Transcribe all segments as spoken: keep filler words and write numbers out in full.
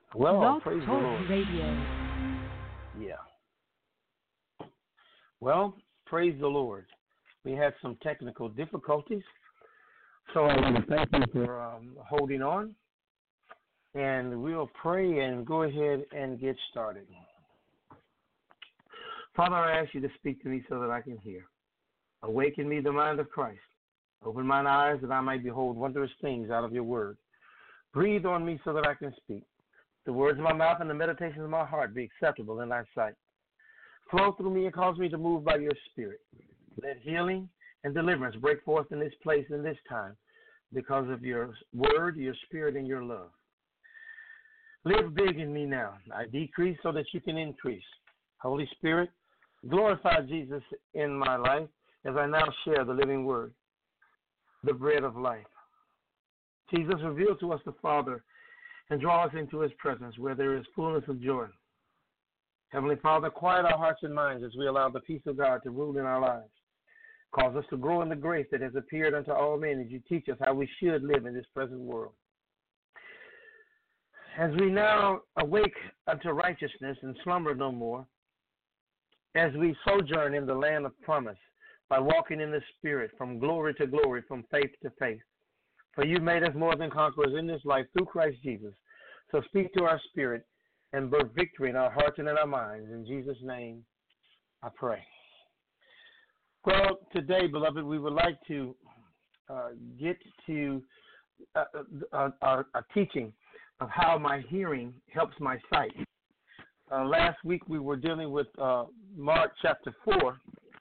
Well, Blog praise the Talk Lord. Radio. Yeah. Well, praise the Lord. We had some technical difficulties, so I want to thank you for um, holding on, and we'll pray and go ahead and get started. Father, I ask you to speak to me so that I can hear. Awaken me the mind of Christ. Open mine eyes that I might behold wondrous things out of your word. Breathe on me so that I can speak. The words of my mouth and the meditations of my heart be acceptable in thy sight. Flow through me and cause me to move by your spirit. Let healing and deliverance break forth in this place in this time because of your word, your spirit, and your love. Live big in me now. I decrease so that you can increase. Holy Spirit, glorify Jesus in my life as I now share the living word, the bread of life. Jesus, reveal to us the Father and draw us into his presence where there is fullness of joy. Heavenly Father, quiet our hearts and minds as we allow the peace of God to rule in our lives. Cause us to grow in the grace that has appeared unto all men as you teach us how we should live in this present world. As we now awake unto righteousness and slumber no more, as we sojourn in the land of promise by walking in the Spirit from glory to glory, from faith to faith. For you made us more than conquerors in this life through Christ Jesus. So speak to our spirit and birth victory in our hearts and in our minds. In Jesus' name, I pray. Well, today, beloved, we would like to uh, get to uh, uh, uh, a teaching of how my hearing helps my sight. Uh, last week we were dealing with uh, Mark chapter four,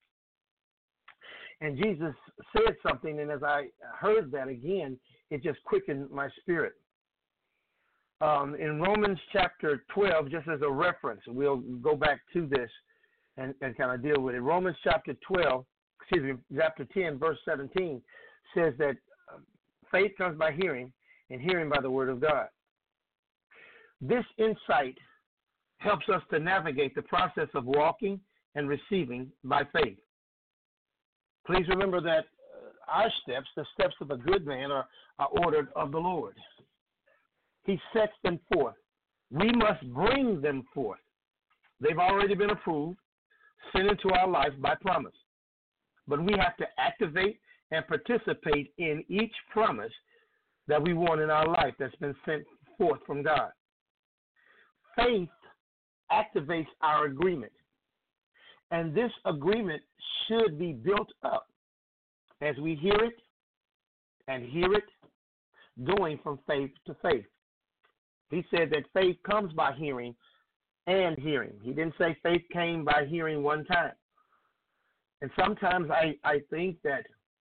and Jesus said something, and as I heard that again, it just quickened my spirit. Um, in Romans chapter twelve, just as a reference, we'll go back to this and, and kind of deal with it. Romans chapter twelve, excuse me, chapter ten, verse seventeen says that uh, faith comes by hearing, and hearing by the word of God. This insight helps us to navigate the process of walking and receiving by faith. Please remember that uh, our steps, the steps of a good man, are, are ordered of the Lord. He sets them forth. We must bring them forth. They've already been approved, sent into our life by promise. But we have to activate and participate in each promise that we want in our life that's been sent forth from God. Faith activates our agreement. And this agreement should be built up as we hear it and hear it, going from faith to faith. He said that faith comes by hearing and hearing. He didn't say faith came by hearing one time. And sometimes I, I think that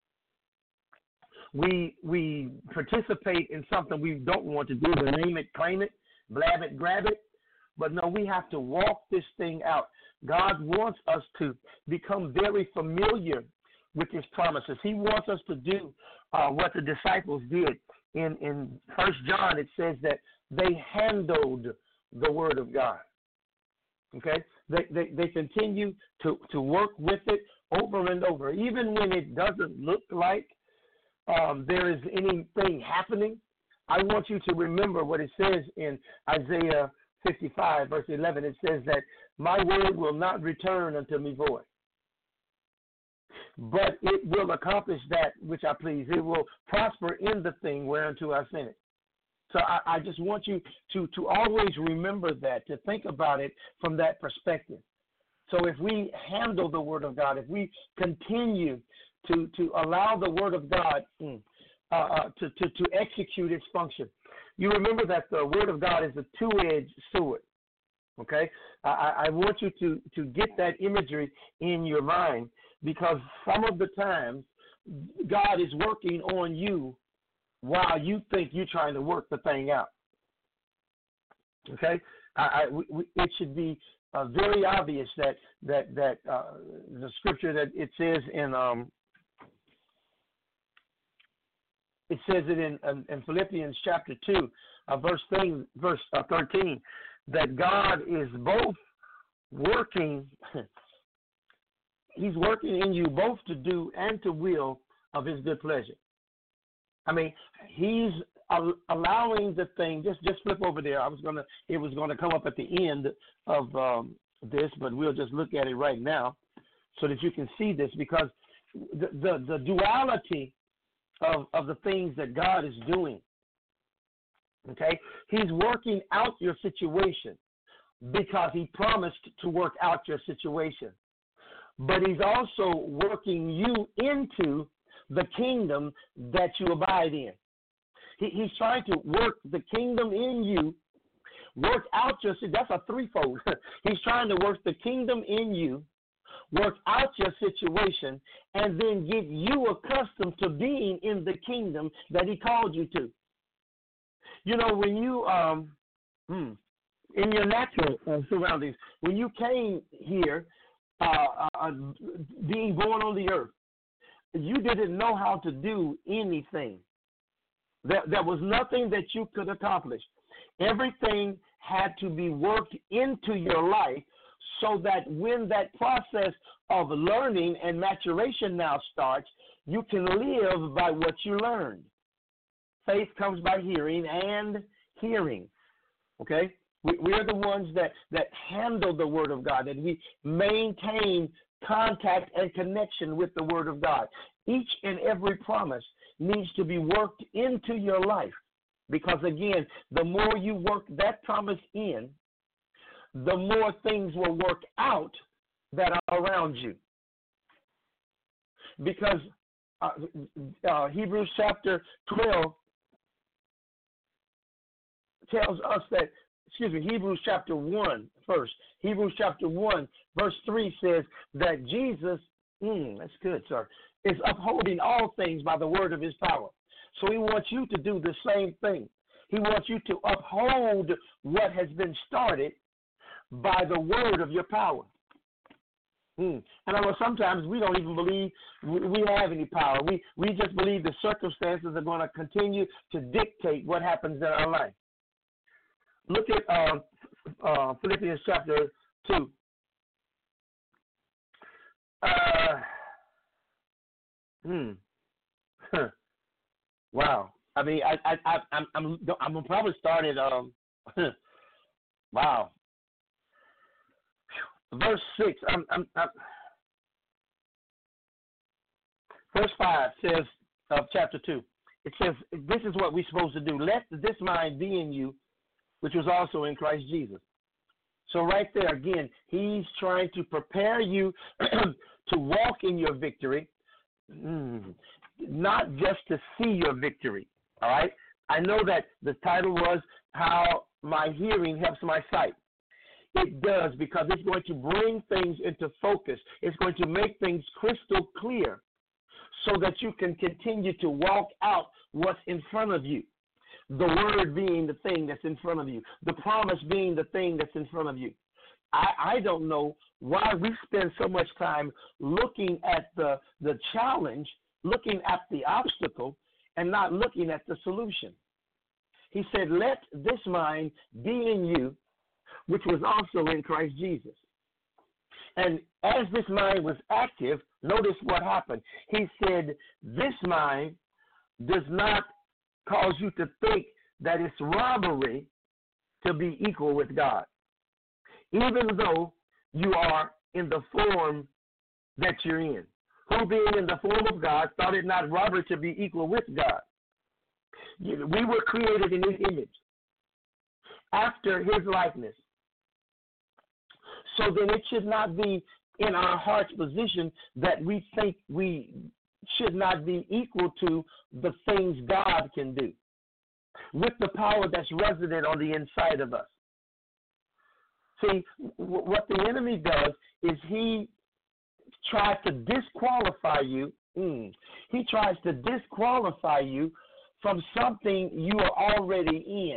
we we participate in something we don't want to do, name it, claim it, blab it, grab it. But no, we have to walk this thing out. God wants us to become very familiar with his promises. He wants us to do uh, what the disciples did. In in First John, it says that they handled the word of God. Okay? They they, they continue to, to work with it over and over. Even when it doesn't look like um, there is anything happening, I want you to remember what it says in Isaiah fifty-five, verse eleven. It says that my word will not return unto me void, but it will accomplish that which I please. It will prosper in the thing whereunto I sent it. So I, I just want you to, to always remember that, to think about it from that perspective. So if we handle the word of God, if we continue to, to allow the word of God mm, uh, uh, to, to, to execute its function, you remember that the word of God is a two-edged sword. Okay, I, I want you to, to get that imagery in your mind, because some of the times God is working on you while you think you're trying to work the thing out. Okay, I, I, we, it should be uh, very obvious that that that uh, the scripture that it says in um, it says it in, in, in Philippians chapter two, uh, verse thing, verse uh, thirteen, that God is both working. He's working in you both to do and to will of his good pleasure. I mean, he's allowing the thing. Just just flip over there. I was gonna. It was gonna come up at the end of um, this, but we'll just look at it right now, so that you can see this, because the the, the duality of of the things that God is doing. Okay, He's working out your situation because He promised to work out your situation, but He's also working you into the kingdom that you abide in. He, he's trying to work the kingdom in you, work out your, that's a threefold. He's trying to work the kingdom in you, work out your situation, and then get you accustomed to being in the kingdom that He called you to. You know, when you, um, hmm, in your natural uh, surroundings, when you came here, uh, uh, being born on the earth, you didn't know how to do anything. There, there was nothing that you could accomplish. Everything had to be worked into your life so that when that process of learning and maturation now starts, you can live by what you learned. Faith comes by hearing and hearing. Okay? We, we're the ones that, that handle the Word of God, that we maintain contact and connection with the Word of God. Each and every promise needs to be worked into your life, because, again, the more you work that promise in, the more things will work out that are around you. Because uh, uh, Hebrews chapter twelve tells us that, excuse me, Hebrews chapter one first. Hebrews chapter one, verse three says that Jesus, mm, that's good, sir, is upholding all things by the word of His power. So He wants you to do the same thing. He wants you to uphold what has been started by the word of your power. Mm. And I know sometimes we don't even believe we have any power. We, we just believe the circumstances are going to continue to dictate what happens in our life. Look at uh, uh, Philippians chapter two. Uh, hmm. Wow. I mean, I, I, I, I'm, I'm, I'm gonna probably start at um. Wow. Verse six. I'm, I'm, I'm, verse five says of chapter two. It says, "This is what we're supposed to do. Let this mind be in you, which was also in Christ Jesus." So right there, again, He's trying to prepare you to walk in your victory, not just to see your victory, all right? I know that the title was How My Hearing Helps My Sight. It does, because it's going to bring things into focus. It's going to make things crystal clear so that you can continue to walk out what's in front of you. The word being the thing that's in front of you. The promise being the thing that's in front of you. I, I don't know why we spend so much time looking at the, the challenge, looking at the obstacle, and not looking at the solution. He said, let this mind be in you, which was also in Christ Jesus. And as this mind was active, notice what happened. He said, this mind does not cause you to think that it's robbery to be equal with God, even though you are in the form that you're in. Who, being in the form of God, thought it not robbery to be equal with God. We were created in His image, after His likeness. So then it should not be in our heart's position that we think we should not be equal to the things God can do with the power that's resident on the inside of us. See, w- what the enemy does is he tries to disqualify you. Mm, he tries to disqualify you from something you are already in.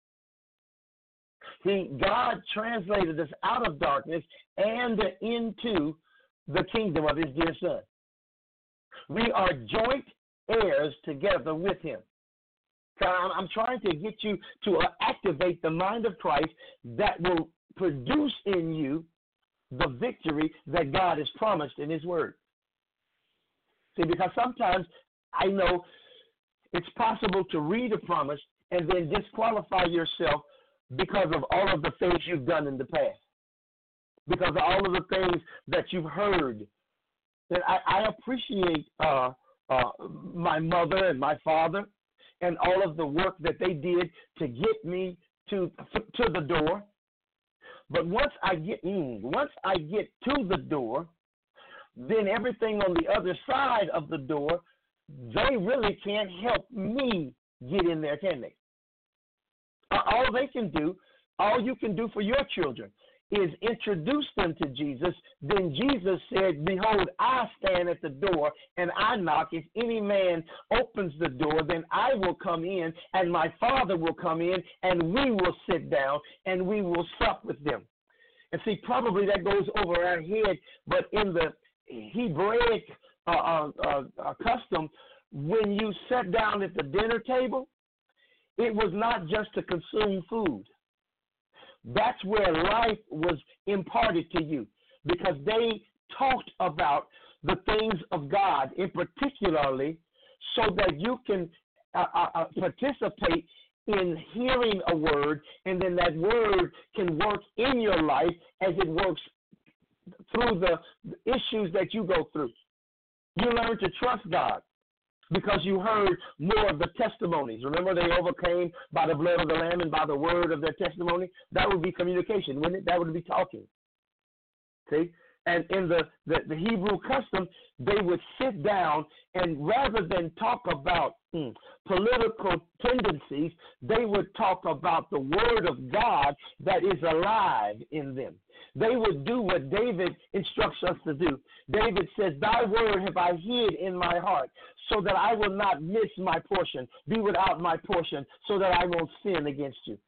He, God translated us out of darkness and into the kingdom of His dear Son. We are joint heirs together with Him. I'm trying to get you to activate the mind of Christ that will produce in you the victory that God has promised in His Word. See, because sometimes I know It's possible to read a promise and then disqualify yourself because of all of the things you've done in the past, because of all of the things that you've heard. And I, I appreciate uh, uh, my mother and my father and all of the work that they did to get me to to the door. But once I get mm, once I get to the door, then everything on the other side of the door, they really can't help me get in there, can they? All they can do, all you can do for your children is introduce them to Jesus. Then Jesus said, behold, I stand at the door and I knock. If any man opens the door, then I will come in and my Father will come in and we will sit down and we will sup with them. And see, probably that goes over our head, but in the Hebraic uh, uh, uh, custom, when you sat down at the dinner table, it was not just to consume food. That's where life was imparted to you, because they talked about the things of God in particularly, so that you can uh, uh, participate in hearing a word, and then that word can work in your life as it works through the issues that you go through. You learn to trust God because you heard more of the testimonies. Remember, they overcame by the blood of the Lamb and by the word of their testimony. That would be communication, wouldn't it? That would be talking. See? And in the, the, the Hebrew custom, they would sit down and rather than talk about mm, political tendencies, they would talk about the word of God that is alive in them. They would do what David instructs us to do. David says, thy word have I hid in my heart so that I will not miss my portion, be without my portion, so that I won't sin against you.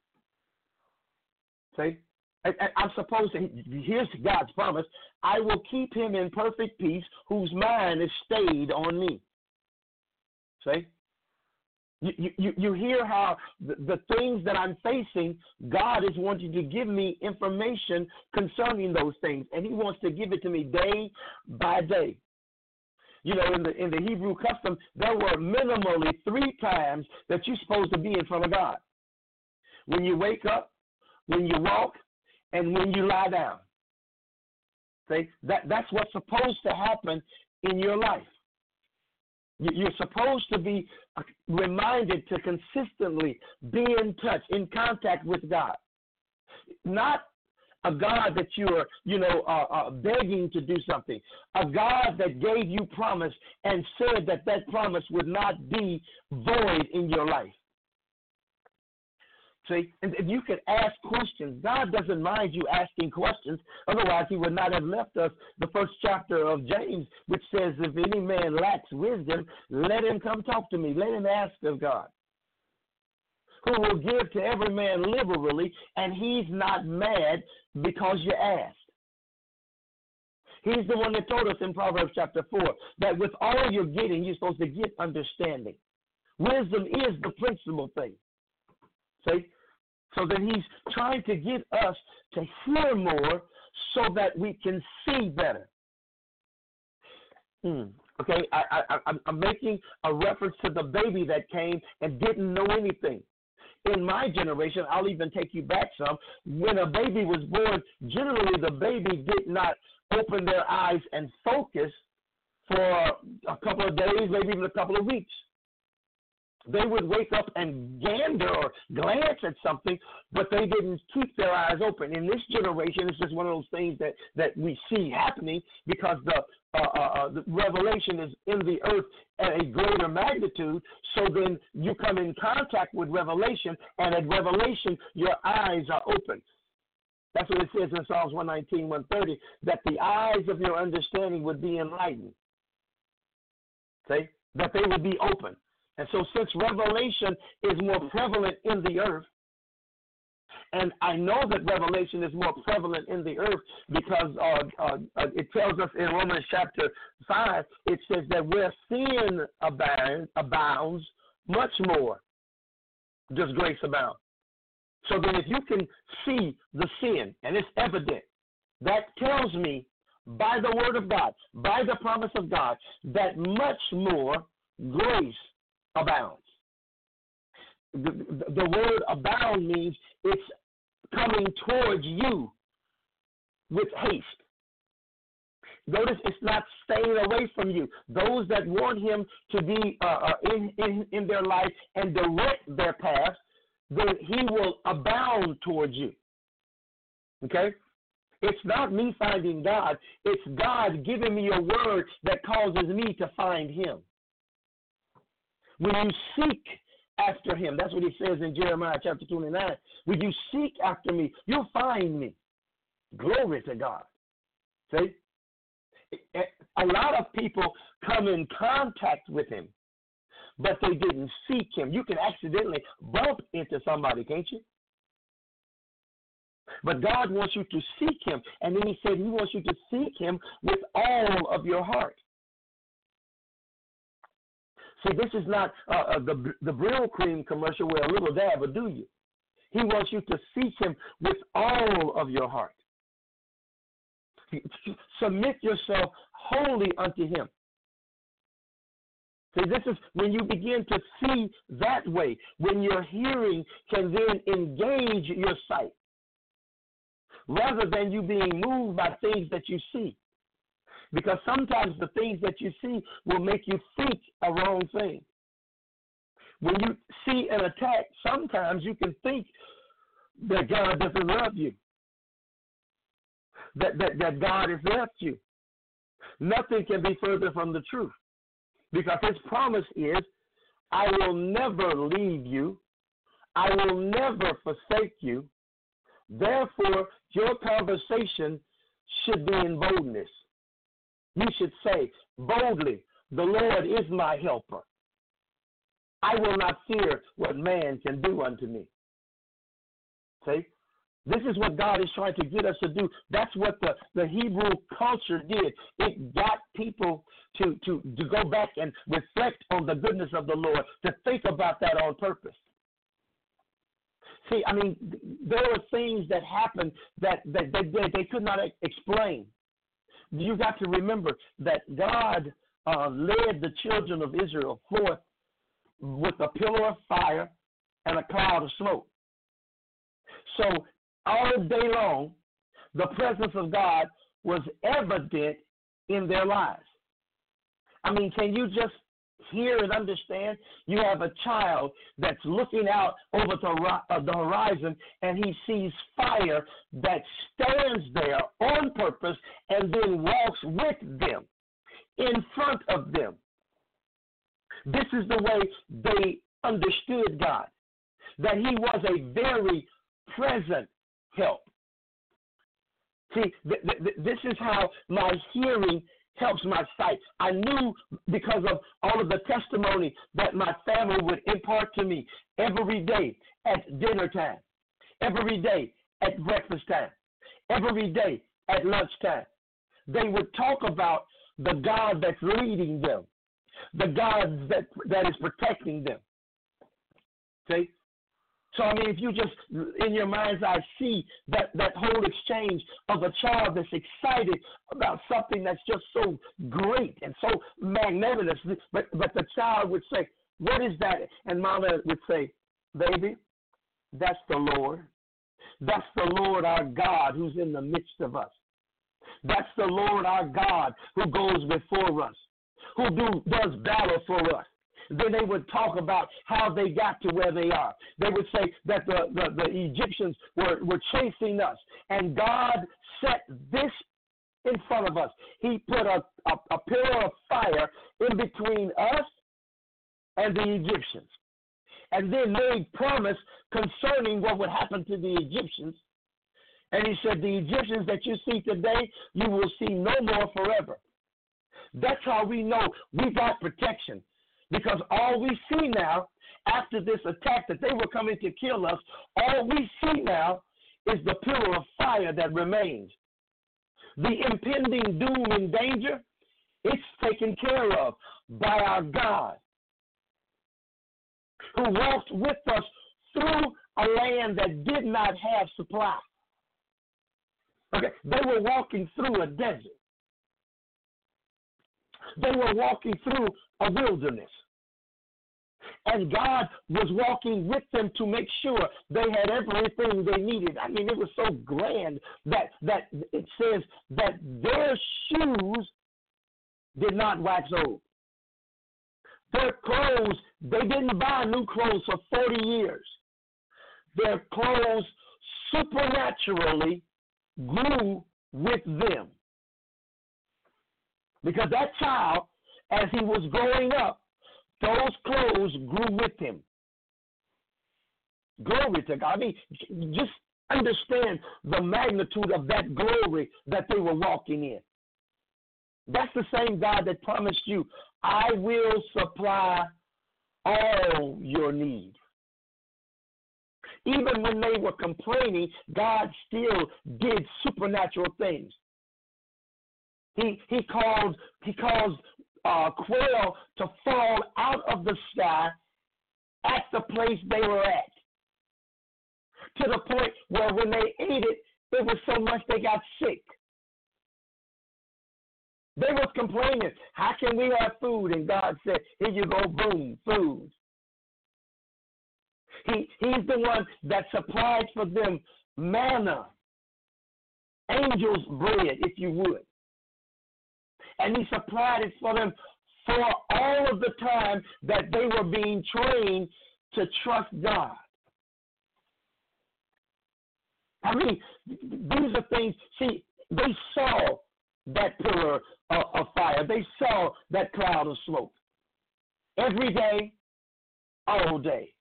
See? I'm supposed to, here's God's promise, I will keep him in perfect peace whose mind is stayed on me. See? You, you, you hear how the, the things that I'm facing, God is wanting to give me information concerning those things, and he wants to give it to me day by day. You know, in the in the Hebrew custom, there were minimally three times that you're supposed to be in front of God. When you wake up, when you walk, and when you lie down. See, that, that's what's supposed to happen in your life. You're supposed to be reminded to consistently be in touch, in contact with God. Not a God that you are, you know, uh, uh, begging to do something. A God that gave you promise and said that that promise would not be void in your life. See, and you can ask questions. God doesn't mind you asking questions. Otherwise, he would not have left us the first chapter of James, which says, if any man lacks wisdom, let him come talk to me. Let him ask of God, who will give to every man liberally, and he's not mad because you asked. He's the one that told us in Proverbs chapter four that with all you're getting, you're supposed to get understanding. Wisdom is the principal thing. See? So that he's trying to get us to hear more so that we can see better. Hmm. Okay, I, I, I'm making a reference to the baby that came and didn't know anything. In my generation, I'll even take you back some, when a baby was born, generally the baby did not open their eyes and focus for a couple of days, maybe even a couple of weeks. They would wake up and gander or glance at something, but they didn't keep their eyes open. In this generation, it's just one of those things that, that we see happening because the, uh, uh, the revelation is in the earth at a greater magnitude. So then you come in contact with revelation, and at revelation, your eyes are open. That's what it says in Psalms one nineteen, one thirty, that the eyes of your understanding would be enlightened. See? That they would be open. And so since revelation is more prevalent in the earth, and I know that revelation is more prevalent in the earth because uh, uh, uh, it tells us in Romans chapter five, it says that where sin abound, abounds, much more does grace abound. So then if you can see the sin, and it's evident, that tells me by the word of God, by the promise of God, that much more grace abounds. the, the, the word abound means it's coming towards you with haste. Notice it's not staying away from you. Those that want him to be uh, in, in, in their life and direct their path, then he will abound towards you. Okay? It's not me finding God. It's God giving me a word that causes me to find him. When you seek after him, that's what he says in Jeremiah chapter twenty-nine. When you seek after me, you'll find me. Glory to God. See? A lot of people come in contact with him, but they didn't seek him. You can accidentally bump into somebody, can't you? But God wants you to seek him, and then he said he wants you to seek him with all of your heart. See, this is not uh, uh, the the Brill Cream commercial where a little dab will do you. He wants you to seek him with all of your heart. Submit yourself wholly unto him. See, this is when you begin to see that way, when your hearing can then engage your sight, rather than you being moved by things that you see. Because sometimes the things that you see will make you think a wrong thing. When you see an attack, sometimes you can think that God doesn't love you, that, that, that God has left you. Nothing can be further from the truth, because his promise is, I will never leave you. I will never forsake you. Therefore, your conversation should be in boldness. You should say boldly, the Lord is my helper. I will not fear what man can do unto me. See? This is what God is trying to get us to do. That's what the, the Hebrew culture did. It got people to, to, to go back and reflect on the goodness of the Lord, to think about that on purpose. See, I mean, there were things that happened that, that, that they, they could not explain. You got to remember that God uh, led the children of Israel forth with a pillar of fire and a cloud of smoke. So all day long, the presence of God was evident in their lives. I mean, can you just hear and understand? You have a child that's looking out over the horizon, and he sees fire that stands there on purpose and then walks with them, in front of them. This is the way they understood God, that he was a very present help. See, th- th- this is how my hearing helps my sight. I knew because of all of the testimony that my family would impart to me every day at dinner time, every day at breakfast time, every day at lunchtime. They would talk about the God that's leading them, the God that, that is protecting them. See? So, I mean, if you just, in your mind's eye, see that, that whole exchange of a child that's excited about something that's just so great and so magnanimous, but, but the child would say, what is that? And mama would say, baby, that's the Lord. That's the Lord our God who's in the midst of us. That's the Lord our God who goes before us, who do, does battle for us. Then they would talk about how they got to where they are. They would say that the, the, the Egyptians were, were chasing us, and God set this in front of us. He put a, a, a pillar of fire in between us and the Egyptians, and then made promise concerning what would happen to the Egyptians. And he said, the Egyptians that you see today, you will see no more forever. That's how we know we got protection. Because all we see now, after this attack that they were coming to kill us, all we see now is the pillar of fire that remains. The impending doom and danger, it's taken care of by our God, who walked with us through a land that did not have supply. Okay, they were walking through a desert. They were walking through a wilderness. And God was walking with them to make sure they had everything they needed. I mean, it was so grand that, that it says that their shoes did not wax old. Their clothes, they didn't buy new clothes for forty years. Their clothes supernaturally grew with them. Because that child, as he was growing up, those clothes grew with him. Glory to God. I mean, just understand the magnitude of that glory that they were walking in. That's the same God that promised you, I will supply all your need. Even when they were complaining, God still did supernatural things. He he caused he caused uh, quail to fall out of the sky at the place they were at, to the point where when they ate it, it was so much they got sick. They was complaining, how can we have food? And God said, here you go, boom, food. He, he's the one that supplied for them manna, angel's bread, if you would. And he supplied it for them for all of the time that they were being trained to trust God. I mean, these are things, see, they saw that pillar of, of fire. They saw that cloud of smoke. Every day, all day.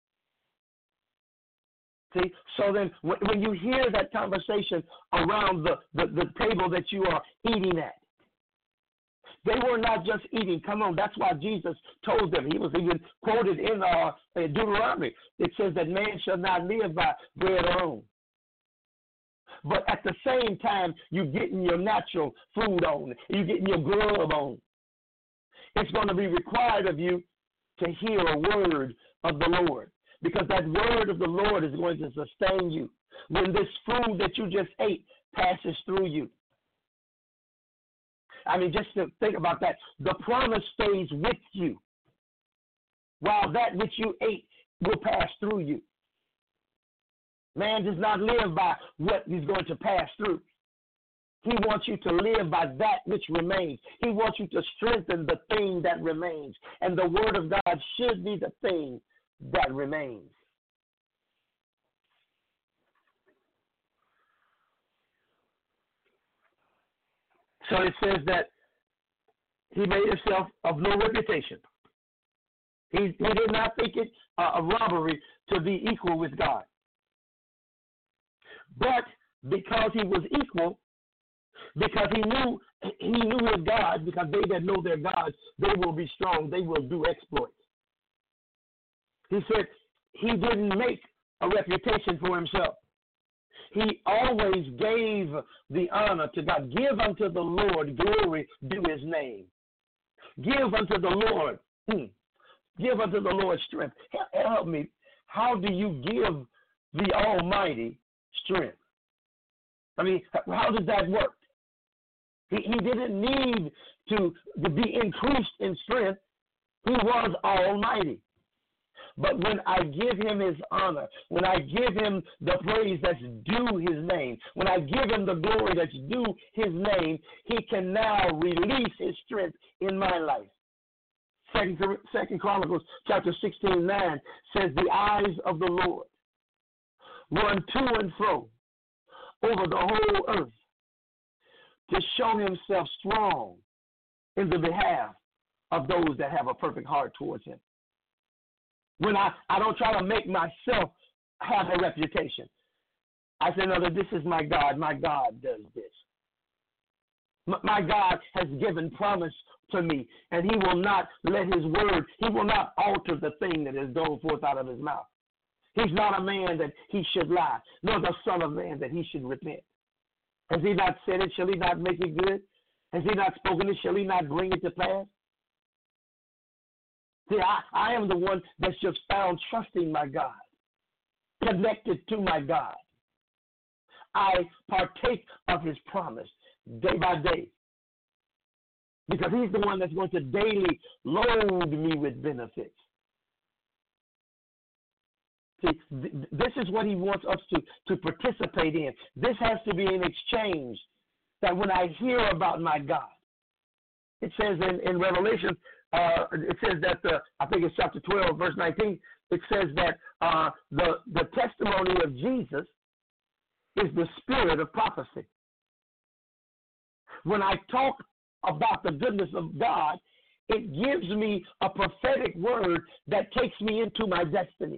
See, so then when, when you hear that conversation around the, the, the table that you are eating at, they were not just eating. Come on, that's why Jesus told them. He was even quoted in uh, Deuteronomy. It says that man shall not live by bread alone. But at the same time, you're getting your natural food on. You're getting your grub on. It's going to be required of you to hear a word of the Lord, because that word of the Lord is going to sustain you when this food that you just ate passes through you. I mean, just to think about that. The promise stays with you while that which you ate will pass through you. Man does not live by what is going to pass through. He wants you to live by that which remains. He wants you to strengthen the thing that remains. And the word of God should be the thing that remains. So it says that he made himself of no reputation. He, he did not think it uh, a robbery to be equal with God. But because he was equal, because he knew he knew his God, because they that know their God, they will be strong, they will do exploits. He said he didn't make a reputation for himself. He always gave the honor to God. Give unto the Lord glory, due his name. Give unto the Lord, hmm, give unto the Lord strength. Help, help me. How do you give the Almighty strength? I mean, how does that work? He, he didn't need to, to be increased in strength. He was almighty. But when I give him his honor, when I give him the praise that's due his name, when I give him the glory that's due his name, he can now release his strength in my life. Second, Second Chronicles chapter sixteen, nine says, the eyes of the Lord run to and fro over the whole earth to show himself strong in the behalf of those that have a perfect heart towards him. When I, I don't try to make myself have a reputation. I say, no, this is my God. My God does this. My, my God has given promise to me, and he will not let his word, he will not alter the thing that is gone forth out of his mouth. He's not a man that he should lie, nor the son of man that he should repent. Has he not said it? Shall he not make it good? Has he not spoken it? Shall he not bring it to pass? See, I, I am the one that's just found trusting my God, connected to my God. I partake of his promise day by day, because he's the one that's going to daily load me with benefits. See, th- this is what he wants us to, to participate in. This has to be an exchange. That when I hear about my God, it says in, in Revelation, uh, it says that, the, I think it's chapter twelve, verse nineteen, it says that uh, the, the testimony of Jesus is the spirit of prophecy. When I talk about the goodness of God, it gives me a prophetic word that takes me into my destiny.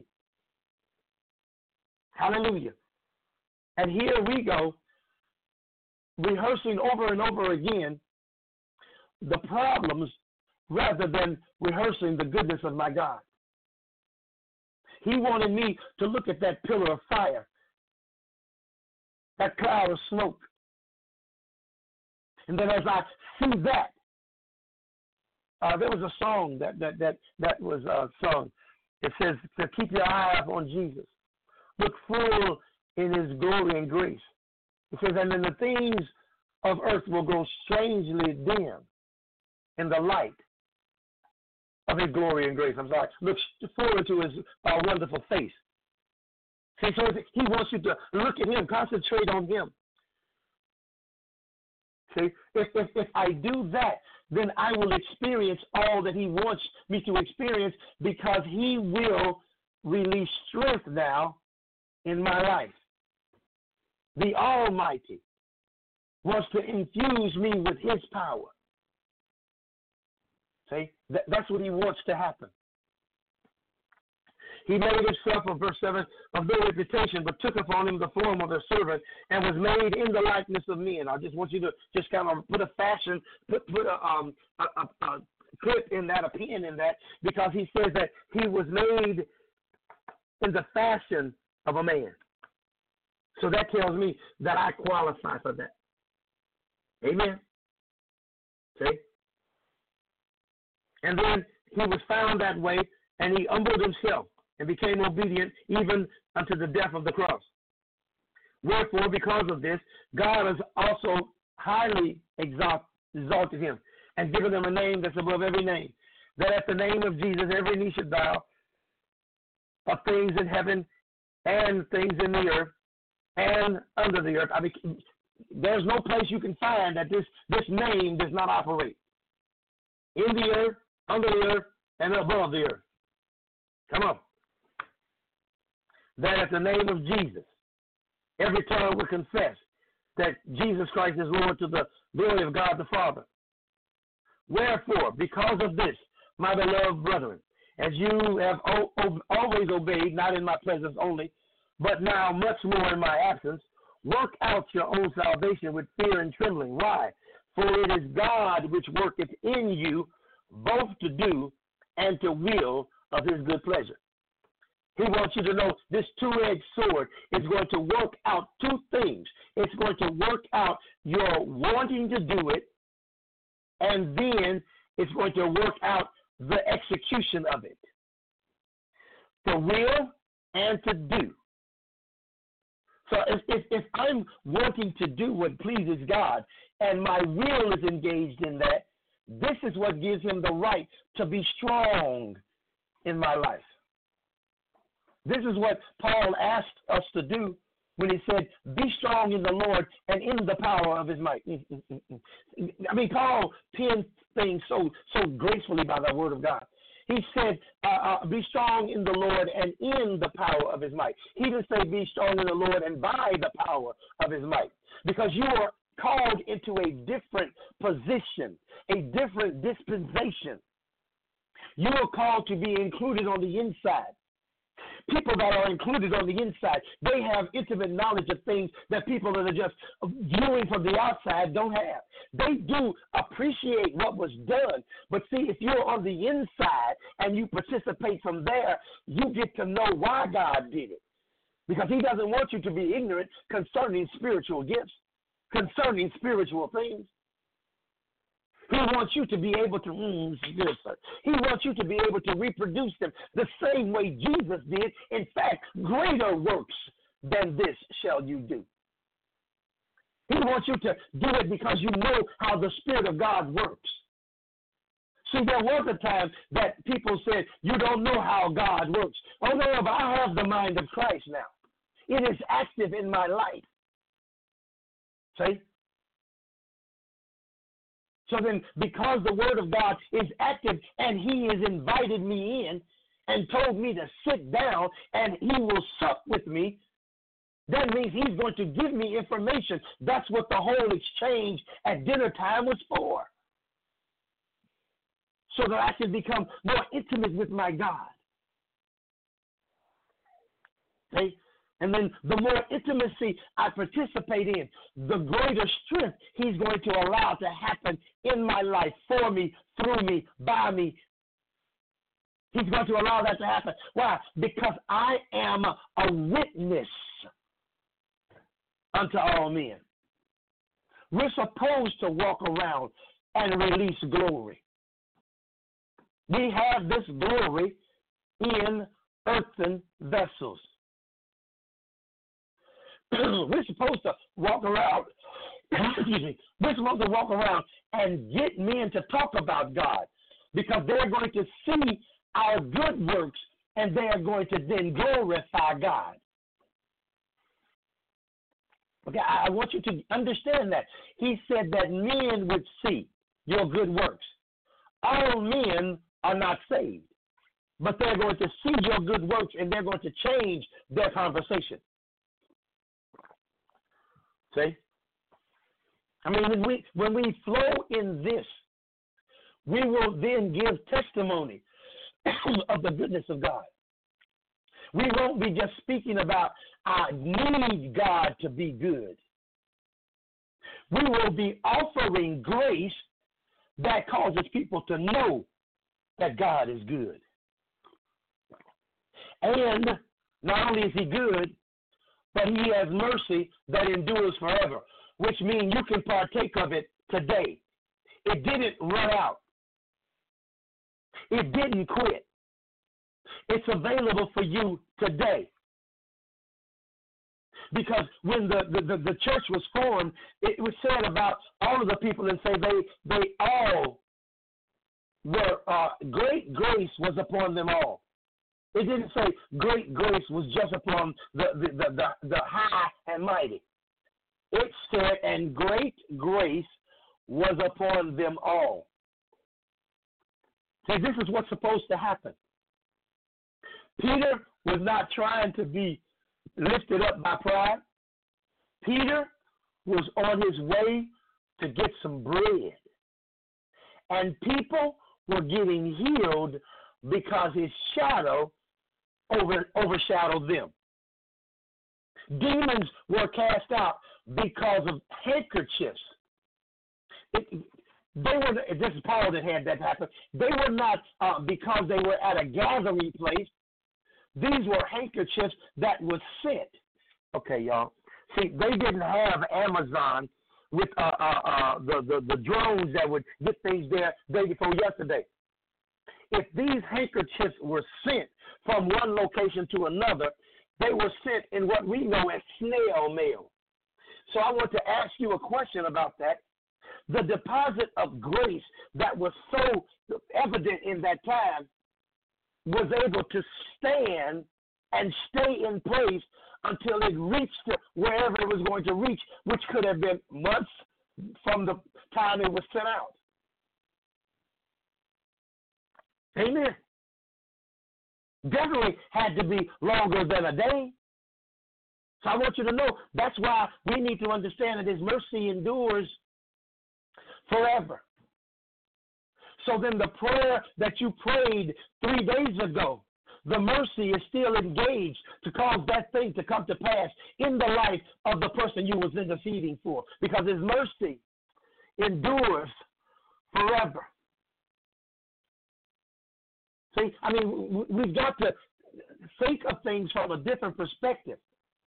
Hallelujah. And here we go, rehearsing over and over again the problems rather than rehearsing the goodness of my God. He wanted me to look at that pillar of fire, that cloud of smoke. And then as I see that, uh, there was a song that that that, that was uh, sung. It says to keep your eye on Jesus. Look full in his glory and grace. It says, and then the things of earth will grow strangely dim in the light of his glory and grace. I'm sorry. Look forward to his uh, wonderful face. See, so he wants you to look at him, concentrate on him. See, if, if, if I do that, then I will experience all that he wants me to experience because he will release strength now in my life. The Almighty wants to infuse me with his power. See, that, that's what he wants to happen. He made himself, of verse seven, of no reputation, but took upon him the form of a servant and was made in the likeness of men. I just want you to just kind of put a fashion, put, put a, um, a, a, a clip in that, a pin in that, because he says that he was made in the fashion of a man. So that tells me that I qualify for that. Amen. See? And then he was found that way, and he humbled himself and became obedient even unto the death of the cross. Wherefore, because of this, God has also highly exalt, exalted him and given him a name that's above every name, that at the name of Jesus every knee should bow, of things in heaven and things in the earth and under the earth. I mean, there's no place you can find that this, this name does not operate. In the earth, under the earth, and above the earth. Come on. That at the name of Jesus, every tongue will confess that Jesus Christ is Lord to the glory of God the Father. Wherefore, because of this, my beloved brethren, as you have o- o- always obeyed, not in my presence only, but now much more in my absence, work out your own salvation with fear and trembling. Why? For it is God which worketh in you both to do and to will of his good pleasure. He wants you to know this two-edged sword is going to work out two things. It's going to work out your wanting to do it, and then it's going to work out the execution of it. To will and to do. So if, if, if I'm wanting to do what pleases God and my will is engaged in that, this is what gives him the right to be strong in my life. This is what Paul asked us to do when he said, be strong in the Lord and in the power of his might. I mean, Paul penned things so, so gracefully by the word of God. He said, uh, uh, be strong in the Lord and in the power of his might. He didn't say be strong in the Lord and by the power of his might. Because you are called into a different position, a different dispensation. You are called to be included on the inside. People that are included on the inside, they have intimate knowledge of things that people that are just viewing from the outside don't have. They do appreciate what was done, but see, if you're on the inside and you participate from there, you get to know why God did it. Because he doesn't want you to be ignorant concerning spiritual gifts, concerning spiritual things. He wants you to be able to, mm, this is good, sir. He wants you to be able to reproduce them the same way Jesus did. In fact, greater works than this shall you do. He wants you to do it because you know how the Spirit of God works. See, there was a time that people said, you don't know how God works. Oh, no, but I have the mind of Christ now. It is active in my life. See? So then, because the Word of God is active and He has invited me in and told me to sit down and He will sup with me, that means He's going to give me information. That's what the whole exchange at dinner time was for. So that I can become more intimate with my God. See? And then the more intimacy I participate in, the greater strength He's going to allow to happen in my life, for me, through me, by me. He's going to allow that to happen. Why? Because I am a witness unto all men. We're supposed to walk around and release glory. We have this glory in earthen vessels. We're supposed to walk around, excuse me, we're supposed to walk around and get men to talk about God, because they're going to see our good works and they are going to then glorify God. Okay, I want you to understand that. He said that men would see your good works. All men are not saved, but they're going to see your good works and they're going to change their conversation. See? I mean, when we, when we flow in this, we will then give testimony of the goodness of God. We won't be just speaking about, I need God to be good. We will be offering grace that causes people to know that God is good. And not only is He good, but He has mercy that endures forever, which means you can partake of it today. It didn't run out. It didn't quit. It's available for you today. Because when the, the, the, the church was formed, it was said about all of the people and say they, they all were, uh, great grace was upon them all. It didn't say great grace was just upon the, the, the, the, the high and mighty. It said, and great grace was upon them all. See, this is what's supposed to happen. Peter was not trying to be lifted up by pride. Peter was on his way to get some bread. And people were getting healed because his shadow over, overshadowed them. Demons were cast out because of handkerchiefs. It, they were, this is Paul that had that happen. They were not uh, because they were at a gathering place. These were handkerchiefs that was sent. Okay, y'all. See, they didn't have Amazon with uh, uh, uh, the, the, the drones that would get things there day before yesterday. If these handkerchiefs were sent from one location to another, they were sent in what we know as snail mail. So I want to ask you a question about that. The deposit of grace that was so evident in that time was able to stand and stay in place until it reached wherever it was going to reach, which could have been months from the time it was sent out. Amen. Definitely had to be longer than a day. So I want you to know that's why we need to understand that His mercy endures forever. So then the prayer that you prayed three days ago, the mercy is still engaged to cause that thing to come to pass in the life of the person you was interceding for, because His mercy endures forever. See, I mean, we've got to think of things from a different perspective.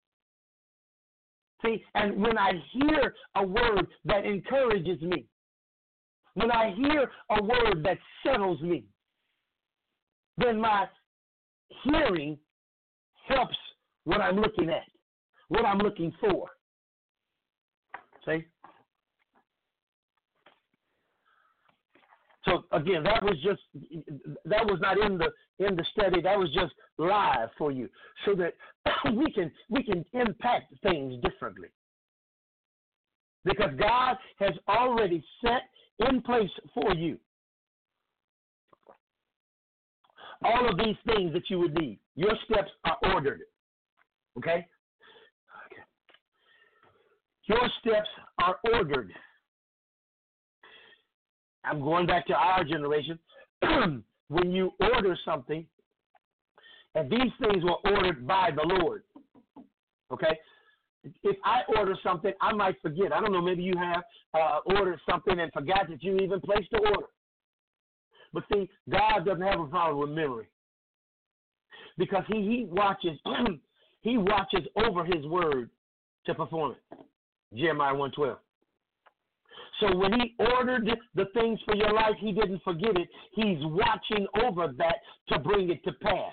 See, and when I hear a word that encourages me, when I hear a word that settles me, then my hearing helps what I'm looking at, what I'm looking for. See? So again, that was just that was not in the in the study. That was just live for you, so that we can we can impact things differently. Because God has already set in place for you all of these things that you would need. Your steps are ordered. Okay? Okay. Your steps are ordered. I'm going back to our generation. When you order something, and these things were ordered by the Lord. Okay? If I order something, I might forget. I don't know, maybe you have uh, ordered something and forgot that you even placed the order. But see, God doesn't have a problem with memory. Because he, he watches he watches over his word to perform it. Jeremiah one twelve. So when he ordered the things for your life, he didn't forget it. He's watching over that to bring it to pass.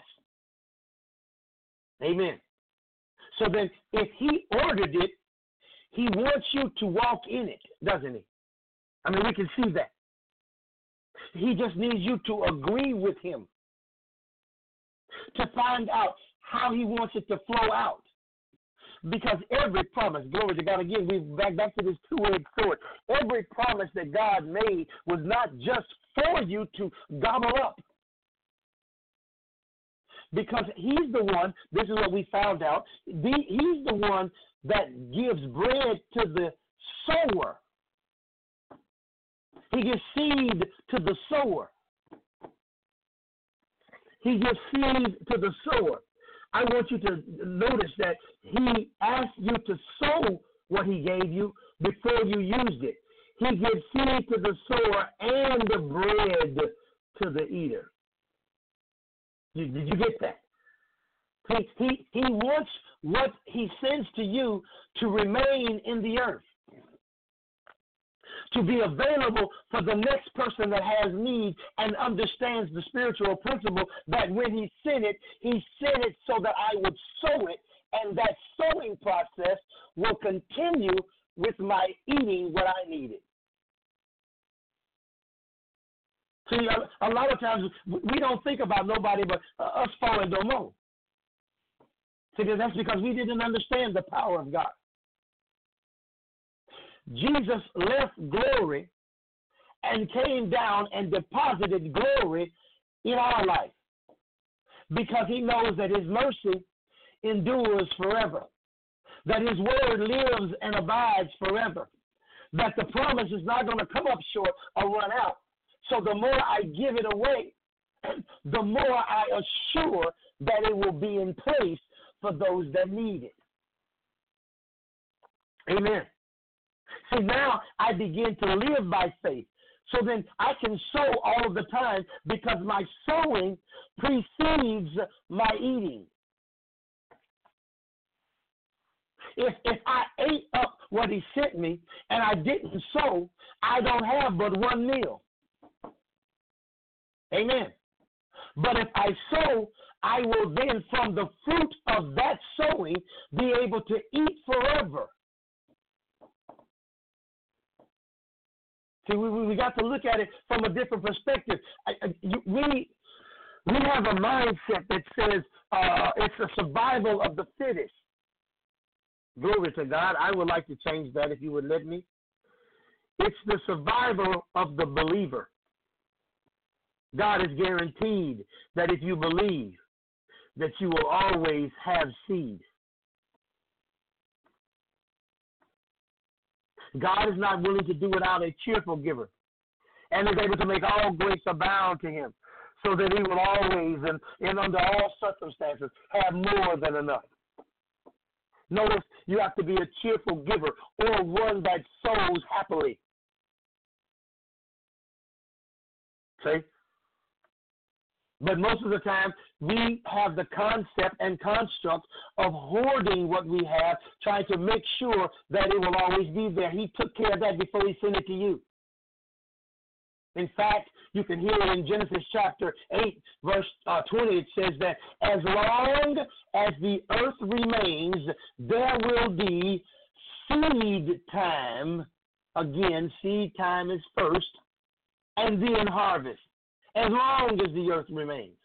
Amen. So then if he ordered it, he wants you to walk in it, doesn't he? I mean, we can see that. He just needs you to agree with him to find out how he wants it to flow out. Because every promise, glory to God, again, we're back, back to this two-edged sword. Every promise that God made was not just for you to gobble up. Because he's the one, this is what we found out, the, he's the one that gives bread to the sower. He gives seed to the sower. He gives seed to the sower. I want you to notice that he asked you to sow what he gave you before you used it. He gives seed to the sower and the bread to the eater. Did, did you get that? He, he, he wants what he sends to you to remain in the earth, to be available for the next person that has need and understands the spiritual principle that when he sent it, he sent it so that I would sow it, and that sowing process will continue with my eating what I needed. See, a, a lot of times we don't think about nobody but uh, us falling no more. See, that's because we didn't understand the power of God. Jesus left glory and came down and deposited glory in our life because he knows that his mercy endures forever, that his word lives and abides forever, that the promise is not going to come up short or run out. So the more I give it away, the more I assure that it will be in place for those that need it. Amen. See, now I begin to live by faith. So then I can sow all of the time because my sowing precedes my eating. If if I ate up what he sent me and I didn't sow, I don't have but one meal. Amen. But if I sow, I will then from the fruit of that sowing be able to eat forever. See, we, we got to look at it from a different perspective. I, I, we, we have a mindset that says uh, it's a survival of the fittest. Glory to God. I would like to change that if you would let me. It's the survival of the believer. God is guaranteed that if you believe, that you will always have seed. God is not willing to do without a cheerful giver, and is able to make all grace abound to him, so that he will always and, and under all circumstances have more than enough. Notice you have to be a cheerful giver or one that sows happily. See? But most of the time, we have the concept and construct of hoarding what we have, trying to make sure that it will always be there. He took care of that before he sent it to you. In fact, you can hear it in Genesis chapter eight, verse uh, twenty. It says that as long as the earth remains, there will be seed time. Again, seed time is first. and then harvest, as long as the earth remains.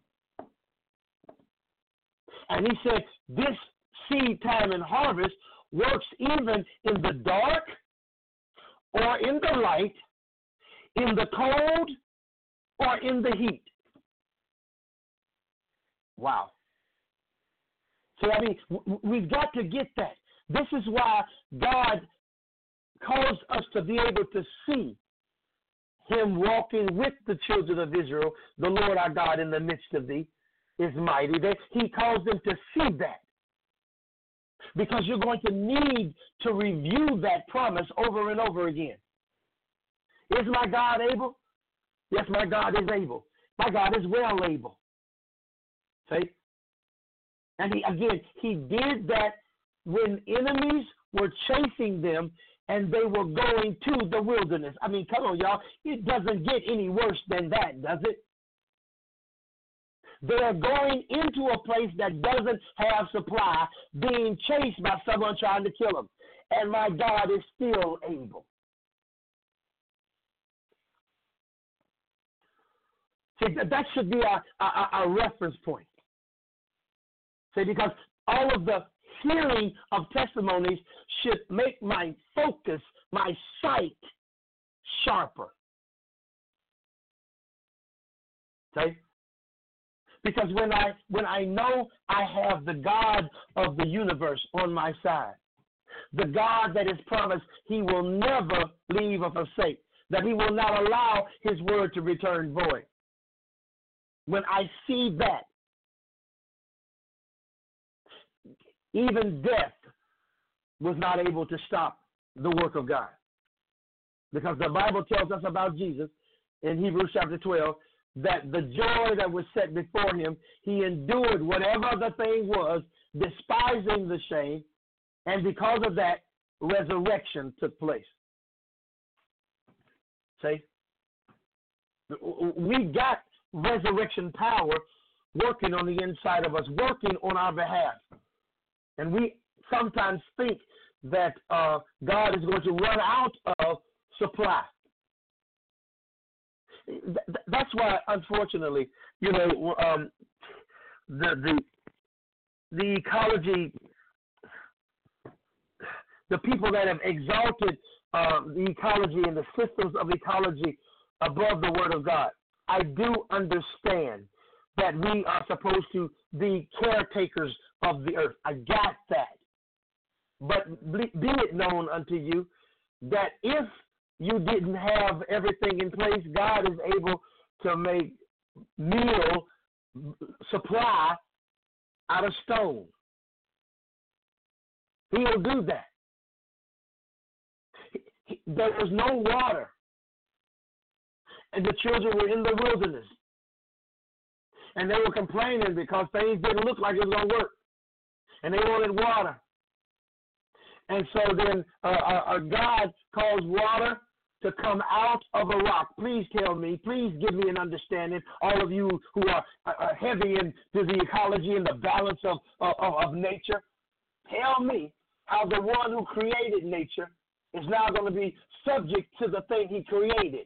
And he said, this seed time and harvest works even in the dark or in the light, in the cold or in the heat. Wow. So, I mean, we've got to get that. This is why God caused us to be able to see him walking with the children of Israel, the Lord our God in the midst of thee is mighty. That he caused them to see that. Because you're going to need to review that promise over and over again. Is my God able? Yes, my God is able. My God is well able. See? And he, again, he did that when enemies were chasing them and they were going to the wilderness. I mean, come on, y'all. It doesn't get any worse than that, does it? They are going into a place that doesn't have supply, being chased by someone trying to kill them. And my God is still able. See, that should be our, our, our reference point. See, because all of the hearing of testimonies should make my focus, my sight, sharper. Okay? Because when I when I know I have the God of the universe on my side, the God that has promised he will never leave or forsake, that he will not allow his word to return void. When I see that, even death was not able to stop the work of God. Because the Bible tells us about Jesus in Hebrews chapter twelve, that the joy that was set before him, he endured whatever the thing was, despising the shame, and because of that, resurrection took place. See? We got resurrection power working on the inside of us, working on our behalf. And we sometimes think that uh, God is going to run out of supply. That's why, unfortunately, you know, um, the the the ecology, the people that have exalted uh, the ecology and the systems of ecology above the Word of God, I do understand that we are supposed to be caretakers of the earth. I got that. But be it known unto you that if you didn't have everything in place, God is able to make meal supply out of stone. He'll do that. There was no water, and the children were in the wilderness, and they were complaining because things didn't look like it was going to work, and they wanted water. And so then uh, uh, God caused water to come out of a rock. Please tell me, please give me an understanding, all of you who are uh, heavy into the ecology and the balance of, of, of nature. Tell me how the one who created nature is now going to be subject to the thing he created.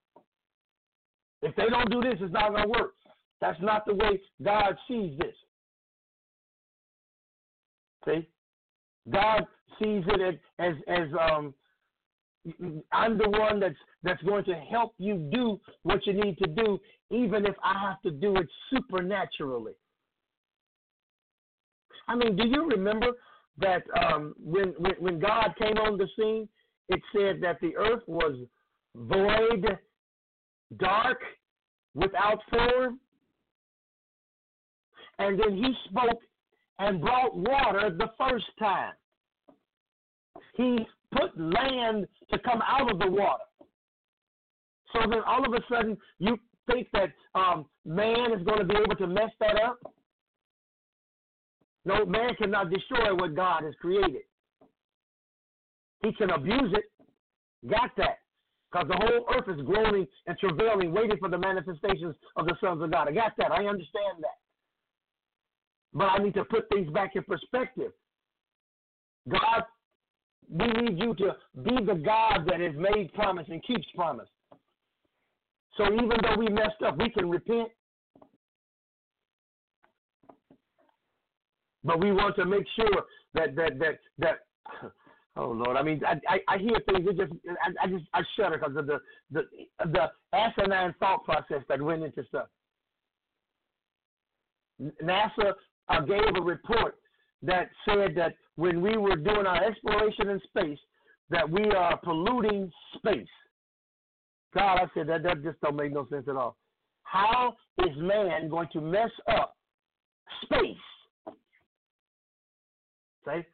If they don't do this, it's not going to work. That's not the way God sees this. See? God sees it as, as, as um, I'm the one that's that's going to help you do what you need to do, even if I have to do it supernaturally. I mean, do you remember that um, when, when when God came on the scene, it said that the earth was void, dark, without form, and then he spoke and brought water the first time. He put land to come out of the water. So then all of a sudden you think that um, man is going to be able to mess that up? No, man cannot destroy what God has created. He can abuse it. Got that. Because the whole earth is groaning and travailing, waiting for the manifestations of the sons of God. I got that. I understand that. But I need to put things back in perspective. God, we need you to be the God that has made promise and keeps promise. So even though we messed up, we can repent. But we want to make sure that that that that. Oh Lord, I mean, I I, I hear things. It just I, I just I shudder because of the the the asinine thought process that went into stuff. NASA uh, gave a report that said that when we were doing our exploration in space, that we are polluting space. God, I said that that just don't make no sense at all. How is man going to mess up space? Okay?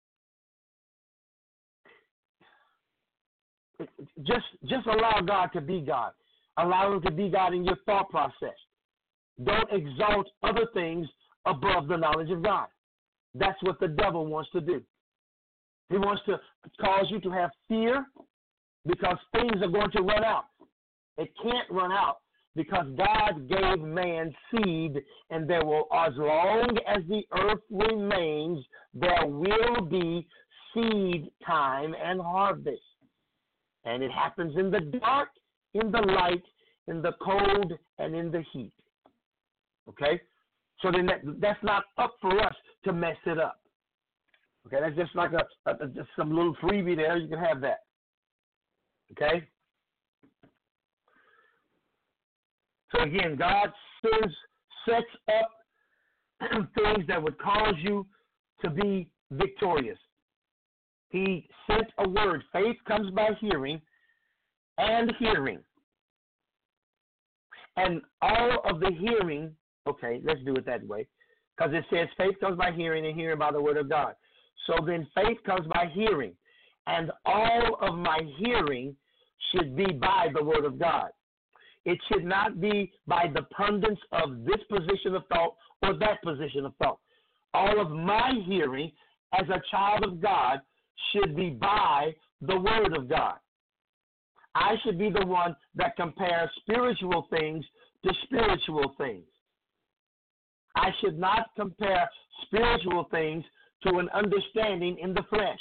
Just just allow God to be God. Allow him to be God in your thought process. Don't exalt other things above the knowledge of God. That's what the devil wants to do. He wants to cause you to have fear because things are going to run out. It can't run out because God gave man seed, and there will, as long as the earth remains, there will be seed time and harvest. And it happens in the dark, in the light, in the cold, and in the heat. Okay? So then that, that's not up for us to mess it up. Okay? That's just like a, a just some little freebie there. You can have that. Okay? So again, God sends, sets up things that would cause you to be victorious. He sent a word. Faith comes by hearing, and hearing. And all of the hearing, okay, let's do it that way, because it says faith comes by hearing, and hearing by the word of God. So then faith comes by hearing, and all of my hearing should be by the word of God. It should not be by the pundits of this position of thought or that position of thought. All of my hearing as a child of God should be by the word of God. I should be the one that compares spiritual things to spiritual things. I should not compare spiritual things to an understanding in the flesh.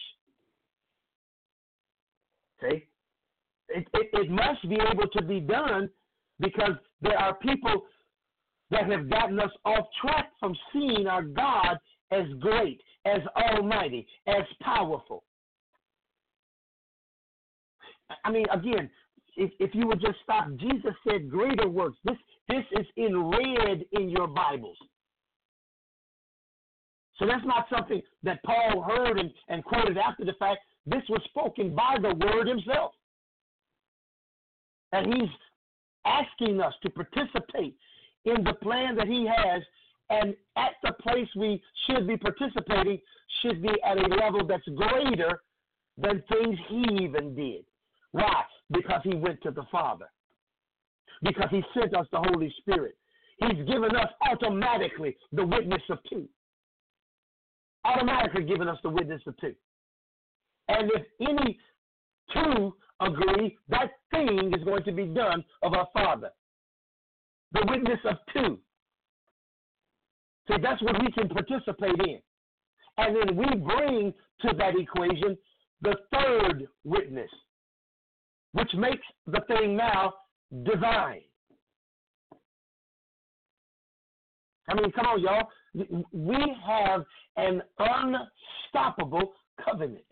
See? It, it, it must be able to be done because there are people that have gotten us off track from seeing our God as great, as almighty, as powerful. I mean, again, if, if you would just stop, Jesus said greater works. This, this is in red in your Bibles. So that's not something that Paul heard and, and quoted after the fact. This was spoken by the Word himself. And he's asking us to participate in the plan that he has, and at the place we should be participating should be at a level that's greater than things he even did. Why? Because he went to the Father. Because he sent us the Holy Spirit. He's given us automatically the witness of two. Automatically given us the witness of two. And if any two agree, that thing is going to be done of our Father. The witness of two. So that's what we can participate in. And then we bring to that equation the third witness, which makes the thing now divine. I mean, come on, y'all. We have an unstoppable covenant.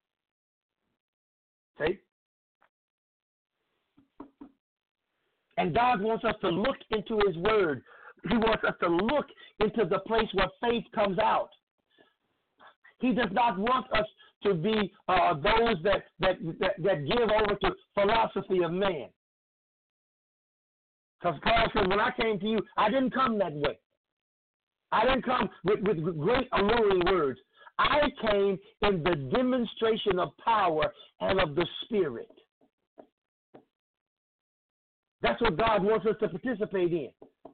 See? And God wants us to look into his word. He wants us to look into the place where faith comes out. He does not want us to be uh, those that, that, that, that give over to philosophy of man. Because Paul said, when I came to you, I didn't come that way. I didn't come with, with great alluring words. I came in the demonstration of power and of the Spirit. That's what God wants us to participate in.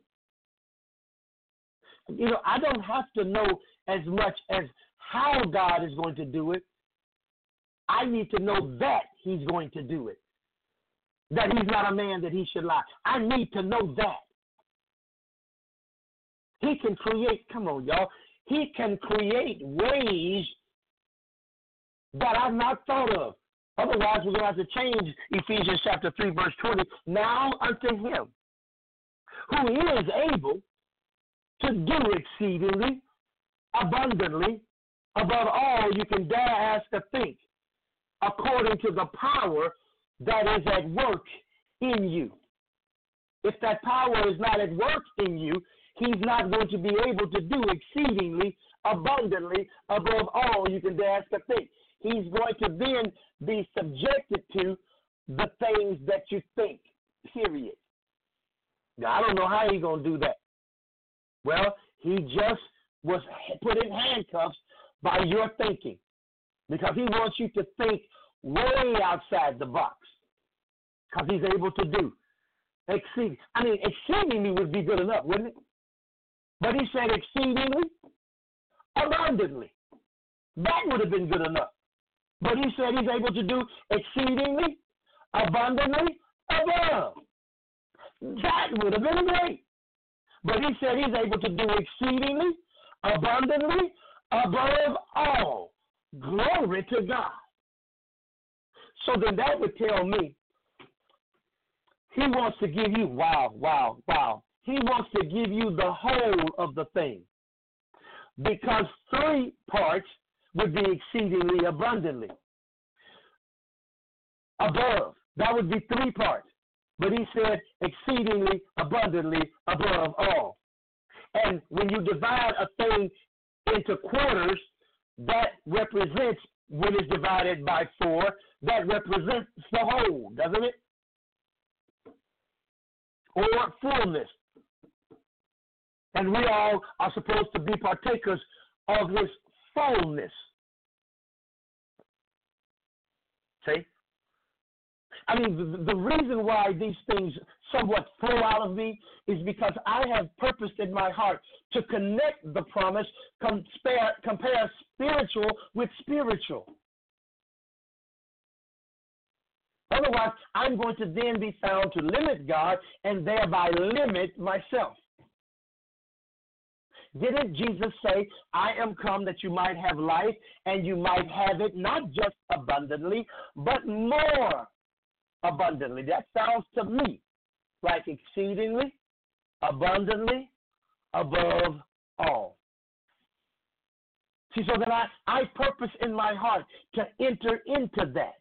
You know, I don't have to know as much as how God is going to do it. I need to know that he's going to do it. That he's not a man that he should lie. I need to know that. He can create, come on, y'all. He can create ways that I've not thought of. Otherwise, we're going to have to change Ephesians chapter three, verse twenty. Now unto him who is able to do exceedingly abundantly above all you can dare ask or think, according to the power that is at work in you. If that power is not at work in you, he's not going to be able to do exceedingly abundantly above all you can dare ask or think. He's going to then be subjected to the things that you think, period. Now, I don't know how he's going to do that. Well, he just was put in handcuffs by your thinking, because he wants you to think way outside the box, because he's able to do exceeding. I mean, exceedingly would be good enough, wouldn't it? But he said exceedingly abundantly. That would have been good enough. But he said he's able to do exceedingly abundantly above. That would have been great. But he said he's able to do exceedingly abundantly above all. Glory to God. So then that would tell me he wants to give you, wow, wow, wow. He wants to give you the whole of the thing. Because three parts would be exceedingly abundantly above. That would be three parts. But he said exceedingly abundantly above all. And when you divide a thing into quarters, that represents, when it's divided by four, that represents the whole, doesn't it? Or fullness. And we all are supposed to be partakers of his fullness. See? I mean, the, the reason why these things somewhat flow out of me is because I have purposed in my heart to connect the promise, compare, compare spiritual with spiritual. Otherwise, I'm going to then be found to limit God and thereby limit myself. Didn't Jesus say, I am come that you might have life and you might have it not just abundantly, but more abundantly? That sounds to me like exceedingly, abundantly, above all. See, so that I, I purpose in my heart to enter into that.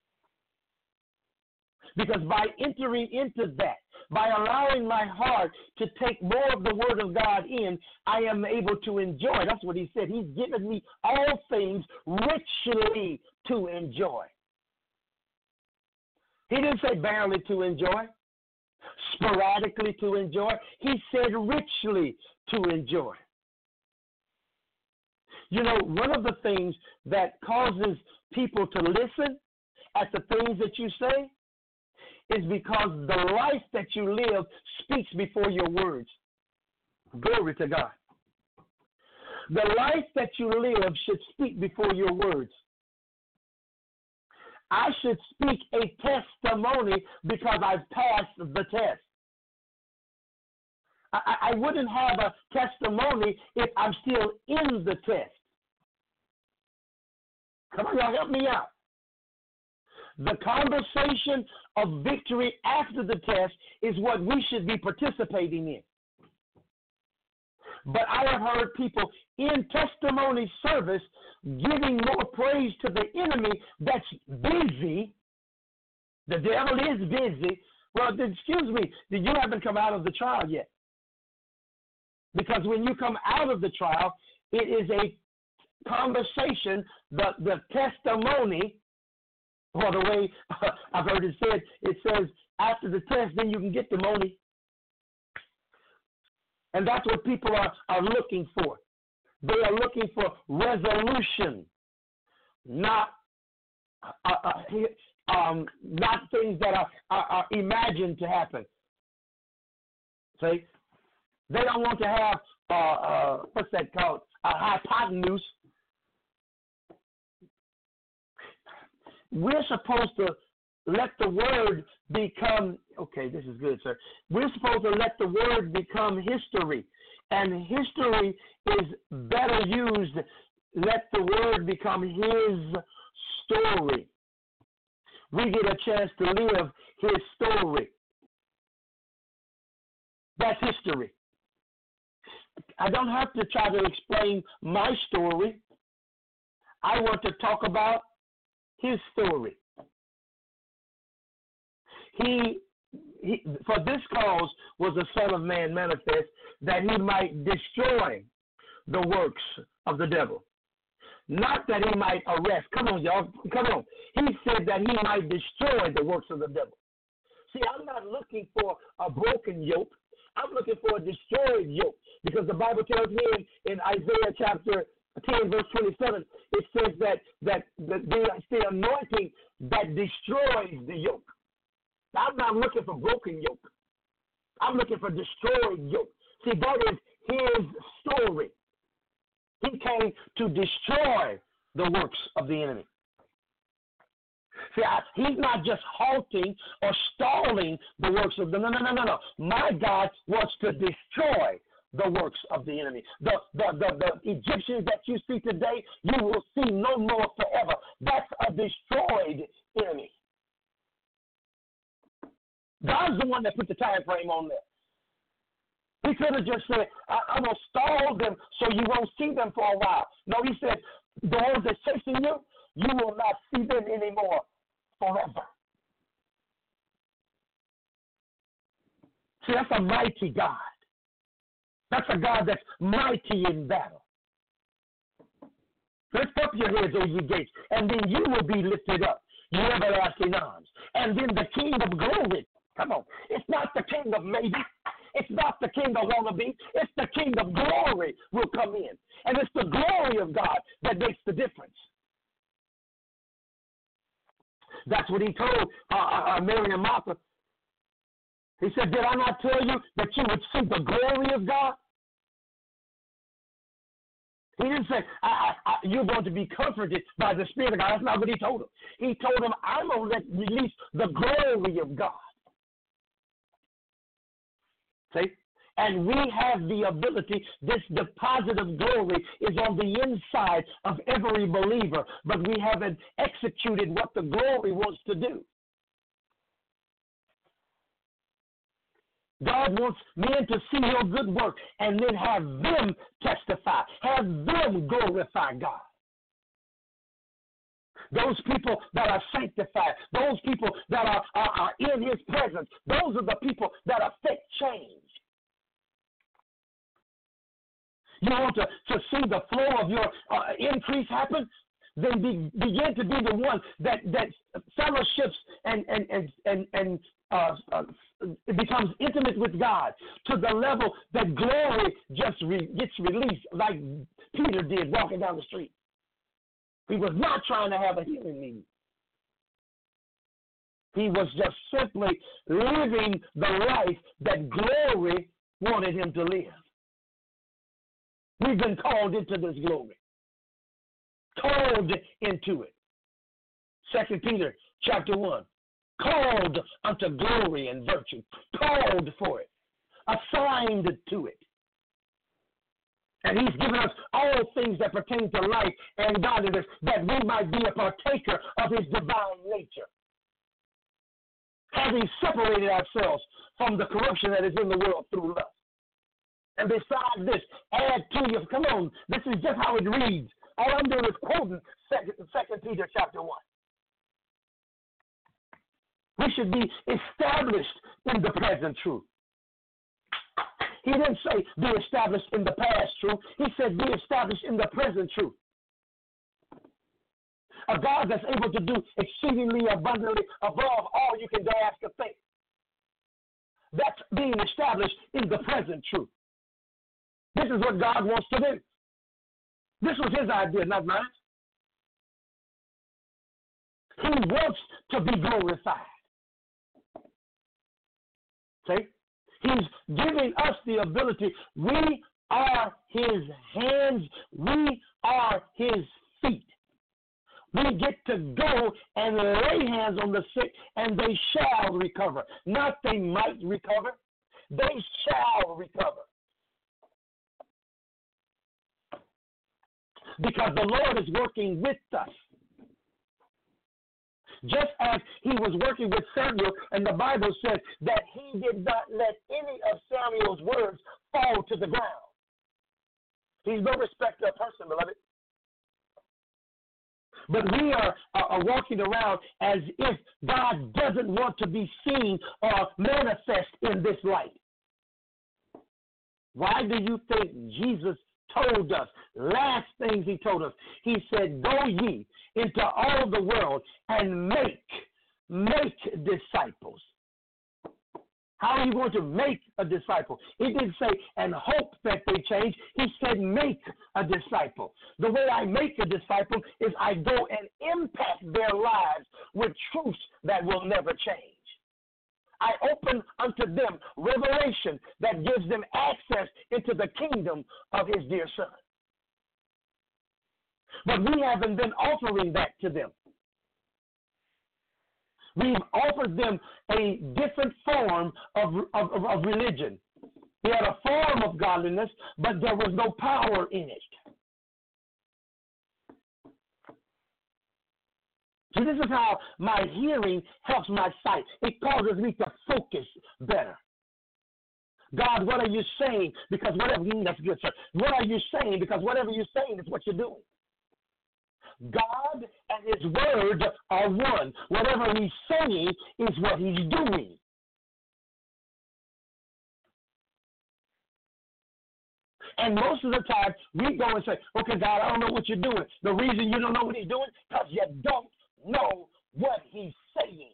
Because by entering into that, by allowing my heart to take more of the Word of God in, I am able to enjoy. That's what he said. He's given me all things richly to enjoy. He didn't say barely to enjoy, sporadically to enjoy. He said richly to enjoy. You know, one of the things that causes people to listen at the things that you say is because the life that you live speaks before your words. Glory to God. The life that you live should speak before your words. I should speak a testimony because I've passed the test. I, I wouldn't have a testimony if I'm still in the test. Come on, y'all, help me out. The conversation of victory after the test is what we should be participating in. But I have heard people in testimony service giving more praise to the enemy that's busy. The devil is busy. Well, excuse me, you haven't come out of the trial yet. Because when you come out of the trial, it is a conversation, the, the testimony, or the way uh, I've heard it said, it says after the test, then you can get the money. And that's what people are, are looking for. They are looking for resolution, not uh, uh, um, not things that are, are, are imagined to happen. See? They don't want to have, uh, uh, what's that called, a hypotenuse. We're supposed to let the word become, okay, this is good, sir. We're supposed to let the word become history. And history is better used, let the word become his story. we get a chance to live his story. That's history. I don't have to try to explain my story. I want to talk about his story. He, he, for this cause was the Son of Man manifest, that he might destroy the works of the devil. Not that he might arrest. Come on, y'all. Come on. He said that he might destroy the works of the devil. See, I'm not looking for a broken yoke. I'm looking for a destroyed yoke. Because the Bible tells me in, in Isaiah chapter ten, verse twenty-seven, it says that that the, the, the anointing that destroys the yoke. I'm not looking for broken yoke. I'm looking for destroyed yoke. See, that is his story. He came to destroy the works of the enemy. See, I, he's not just halting or stalling the works of the no, no, no, no, no. My God wants to destroy the works of the enemy. The, the, the, the Egyptians that you see today, you will see no more forever. That's a destroyed enemy. God's the one that put the time frame on there. He could have just said, I, I'm going to stall them so you won't see them for a while. No, he said, the ones that chasing you, you will not see them anymore forever. See, that's a mighty God. That's a God that's mighty in battle. Lift up your heads, O ye gates, and then you will be lifted up, you everlasting arms. And then the King of glory, come on, it's not the King of maybe. It's not the king of wannabe. It's the King of glory will come in. And it's the glory of God that makes the difference. That's what he told uh, uh, Mary and Martha. He said, did I not tell you that you would see the glory of God? He didn't say, I, I, I, you're going to be comforted by the Spirit of God. That's not what he told him. He told him, I'm going to let release the glory of God. See? And we have the ability, this deposit of glory is on the inside of every believer, but we haven't executed what the glory wants to do. God wants men to see your good work and then have them testify, have them glorify God. Those people that are sanctified, those people that are, are, are in his presence, those are the people that affect change. You want to, to see the flow of your uh, increase happen? Then be, begin to be the one that, that fellowships and, and, and, and, and uh, uh, becomes intimate with God to the level that glory just re, gets released like Peter did walking down the street. He was not trying to have a healing meeting. He was just simply living the life that glory wanted him to live. We've been called into this glory. Called into it. Second Peter chapter one. Called unto glory and virtue. Called for it. Assigned to it. And he's given us all things that pertain to life and godliness, that we might be a partaker of his divine nature. Having separated ourselves from the corruption that is in the world through lust. And besides this, add to you, come on, this is just how it reads. All I'm doing is quoting Second Peter chapter one. We should be established in the present truth. He didn't say be established in the past truth. He said be established in the present truth. A God that's able to do exceedingly abundantly above all you can ask or think. That's being established in the present truth. This is what God wants to do. This was his idea, not mine. He wants to be glorified. See? He's giving us the ability. We are his hands. We are his feet. We get to go and lay hands on the sick, and they shall recover. Not they might recover. They shall recover. Because the Lord is working with us. Just as he was working with Samuel, and the Bible says that he did not let any of Samuel's words fall to the ground. He's no respecter of person, beloved. But we are, are, are walking around as if God doesn't want to be seen or manifest in this light. Why do you think Jesus told us, last things he told us, he said, go ye into all the world and make, make disciples. How are you going to make a disciple? He didn't say, and hope that they change. He said, make a disciple. The way I make a disciple is I go and impact their lives with truths that will never change. I open unto them revelation that gives them access into the kingdom of his dear son. But we haven't been offering that to them. We've offered them a different form of, of, of religion. We had a form of godliness, but there was no power in it. See, this is how my hearing helps my sight. It causes me to focus better. God, what are you saying? Because whatever, that's good, sir. What are you saying? Because whatever you're saying is what you're doing. God and his word are one. Whatever he's saying is what he's doing. And most of the time, we go and say, okay, God, I don't know what you're doing. The reason you don't know what he's doing, because you don't know what he's saying.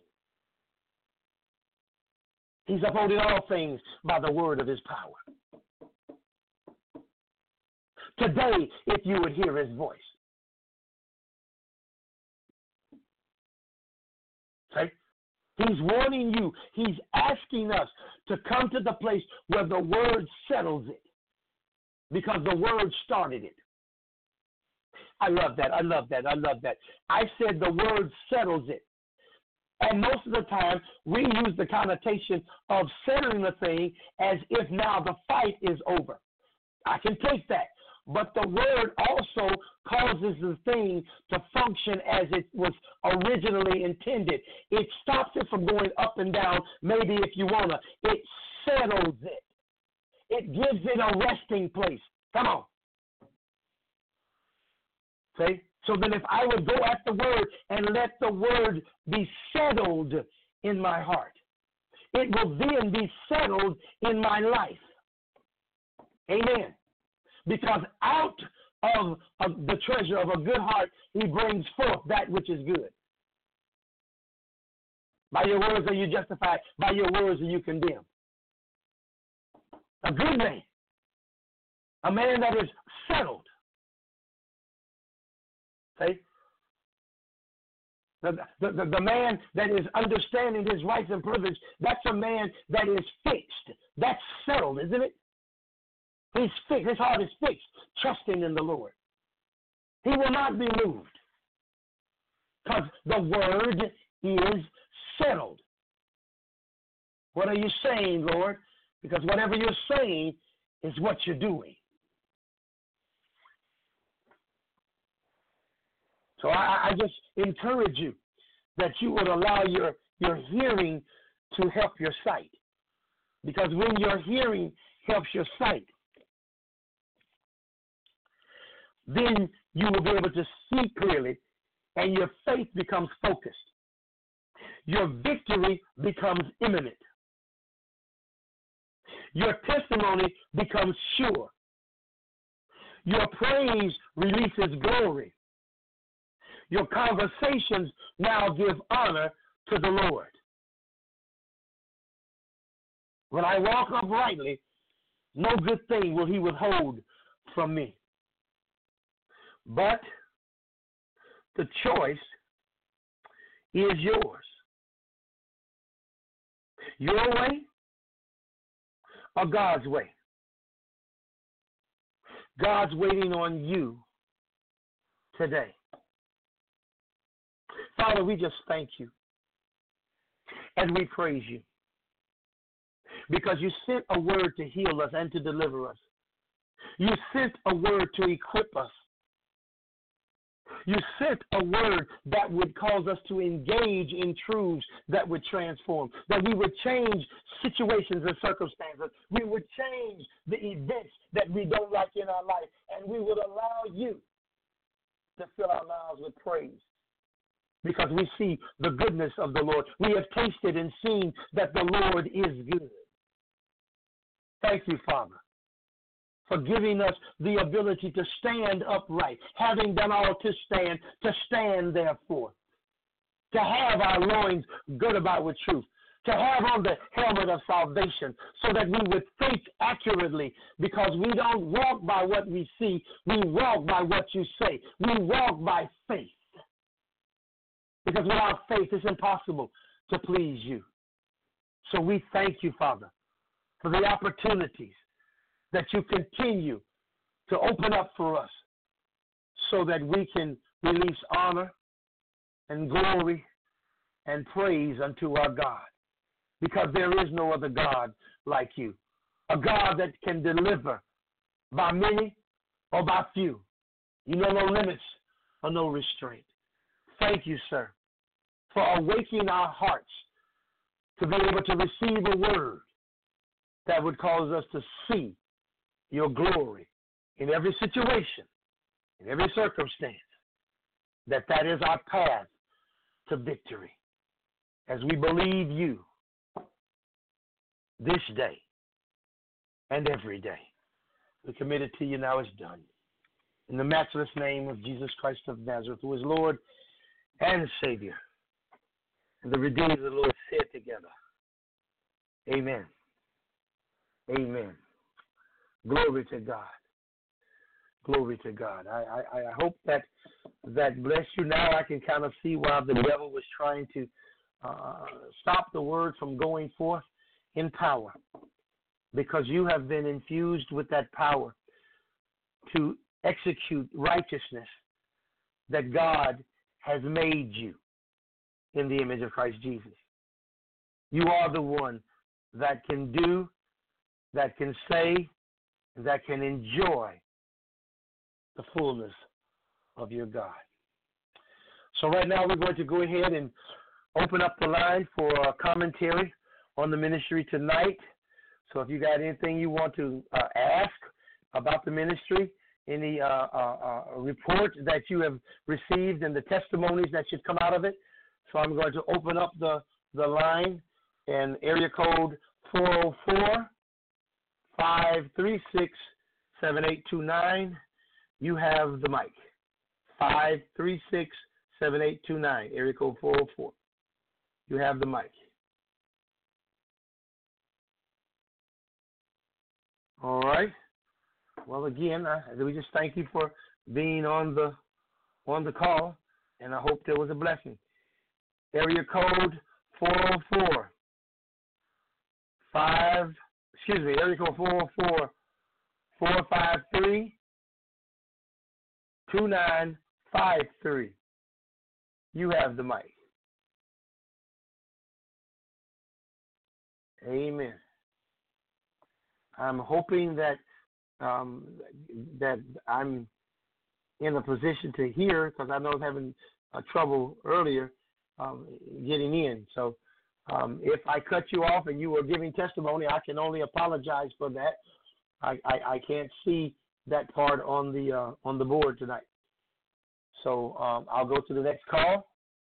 He's upholding all things by the word of his power. Today, if you would hear his voice. Okay? He's warning you. He's asking us to come to the place where the word settles it. Because the word started it. I love that. I love that. I love that. I said the word settles it. And most of the time, we use the connotation of settling the thing as if now the fight is over. I can take that. But the word also causes the thing to function as it was originally intended. It stops it from going up and down, maybe if you want to. It settles it. It gives it a resting place. Come on. See? So then if I would go at the word and let the word be settled in my heart, it will then be settled in my life. Amen. Because out of, of the treasure of a good heart, he brings forth that which is good. By your words are you justified. By your words are you condemned. A good man. A man that is settled. See? The, the, the, the man that is understanding his rights and privilege, that's a man that is fixed. That's settled, isn't it? He's fixed. His heart is fixed, trusting in the Lord. He will not be moved because the word is settled. What are you saying, Lord? Because whatever you're saying is what you're doing. So I, I just encourage you that you would allow your, your hearing to help your sight. Because when your hearing helps your sight, then you will be able to see clearly and your faith becomes focused. Your victory becomes imminent. Your testimony becomes sure. Your praise releases glory. Your conversations now give honor to the Lord. When I walk uprightly, no good thing will he withhold from me. But the choice is yours. Your way or God's way. God's waiting on you today. Father, we just thank you and we praise you because you sent a word to heal us and to deliver us. You sent a word to equip us. you sent a word that would cause us to engage in truths that would transform, that we would change situations and circumstances. We would change the events that we don't like in our life, and we would allow you to fill our lives with praise. Because we see the goodness of the Lord. We have tasted and seen that the Lord is good. Thank you, Father, for giving us the ability to stand upright, having done all to stand, to stand therefore, to have our loins girt about with truth, to have on the helmet of salvation so that we would think accurately, because we don't walk by what we see, we walk by what you say. We walk by faith. Because without faith, it's impossible to please you. So we thank you, Father, for the opportunities that you continue to open up for us so that we can release honor and glory and praise unto our God. Because there is no other God like you, a God that can deliver by many or by few. You know no limits or no restraint. Thank you, sir, for awakening our hearts to be able to receive a word that would cause us to see your glory in every situation, in every circumstance, that that is our path to victory. As we believe you this day and every day, we commit it to you now. It's done. In the matchless name of Jesus Christ of Nazareth, who is Lord and Savior, and the redeemed of the Lord said together, amen. Amen. Glory to God. Glory to God. I, I, I hope that that blessed you. Now I can kind of see why the devil was trying to uh, stop the word from going forth in power, because you have been infused with that power to execute righteousness that God has made you in the image of Christ Jesus. You are the one that can do, that can say, that can enjoy the fullness of your God. So right now we're going to go ahead and open up the line for a commentary on the ministry tonight. So if you got anything you want to uh, ask about the ministry, any uh, uh, uh, report that you have received and the testimonies that should come out of it. So I'm going to open up the, the line, and area code four oh four, five three six, seven eight two nine. You have the mic. five three six, seven eight two nine, area code four oh four. You have the mic. All right. Well, again, I, we just thank you for being on the on the call, and I hope there was a blessing. Area code four oh four, five, excuse me, area code four oh four, four five three, two nine five three. You have the mic. Amen. I'm hoping that um, that I'm in a position to hear, because I know I was having uh, trouble earlier um, getting in. So um, if I cut you off and you were giving testimony, I can only apologize for that. I, I, I can't see that part on the uh, on the board tonight. So um, I'll go to the next call.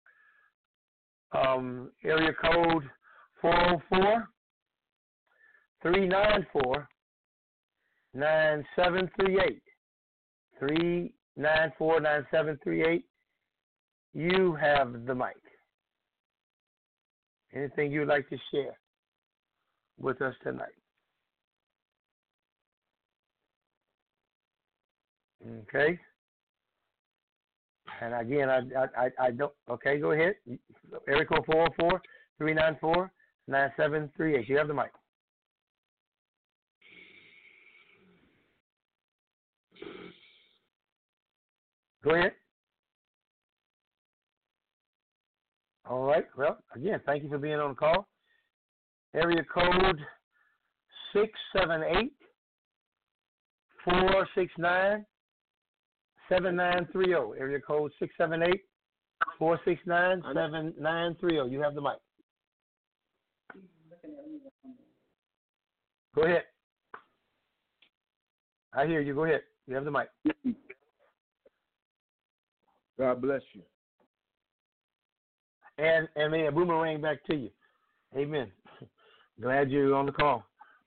Um, area code four oh four, three nine four, nine seven three eight. three nine four, nine seven three eight. You have the mic. Anything you'd like to share with us tonight? Okay. And again, I I, I don't. Okay, go ahead. Area code four oh four, three nine four, nine seven three eight. You have the mic. Go ahead. All right. Well, again, thank you for being on the call. Area code six seven eight, four six nine, seven nine three zero. Area code six seven eight, four six nine, seven nine three zero. You have the mic. Go ahead. I hear you. Go ahead. You have the mic. God bless you. And and may a boomerang back to you. Amen. Glad you're on the call.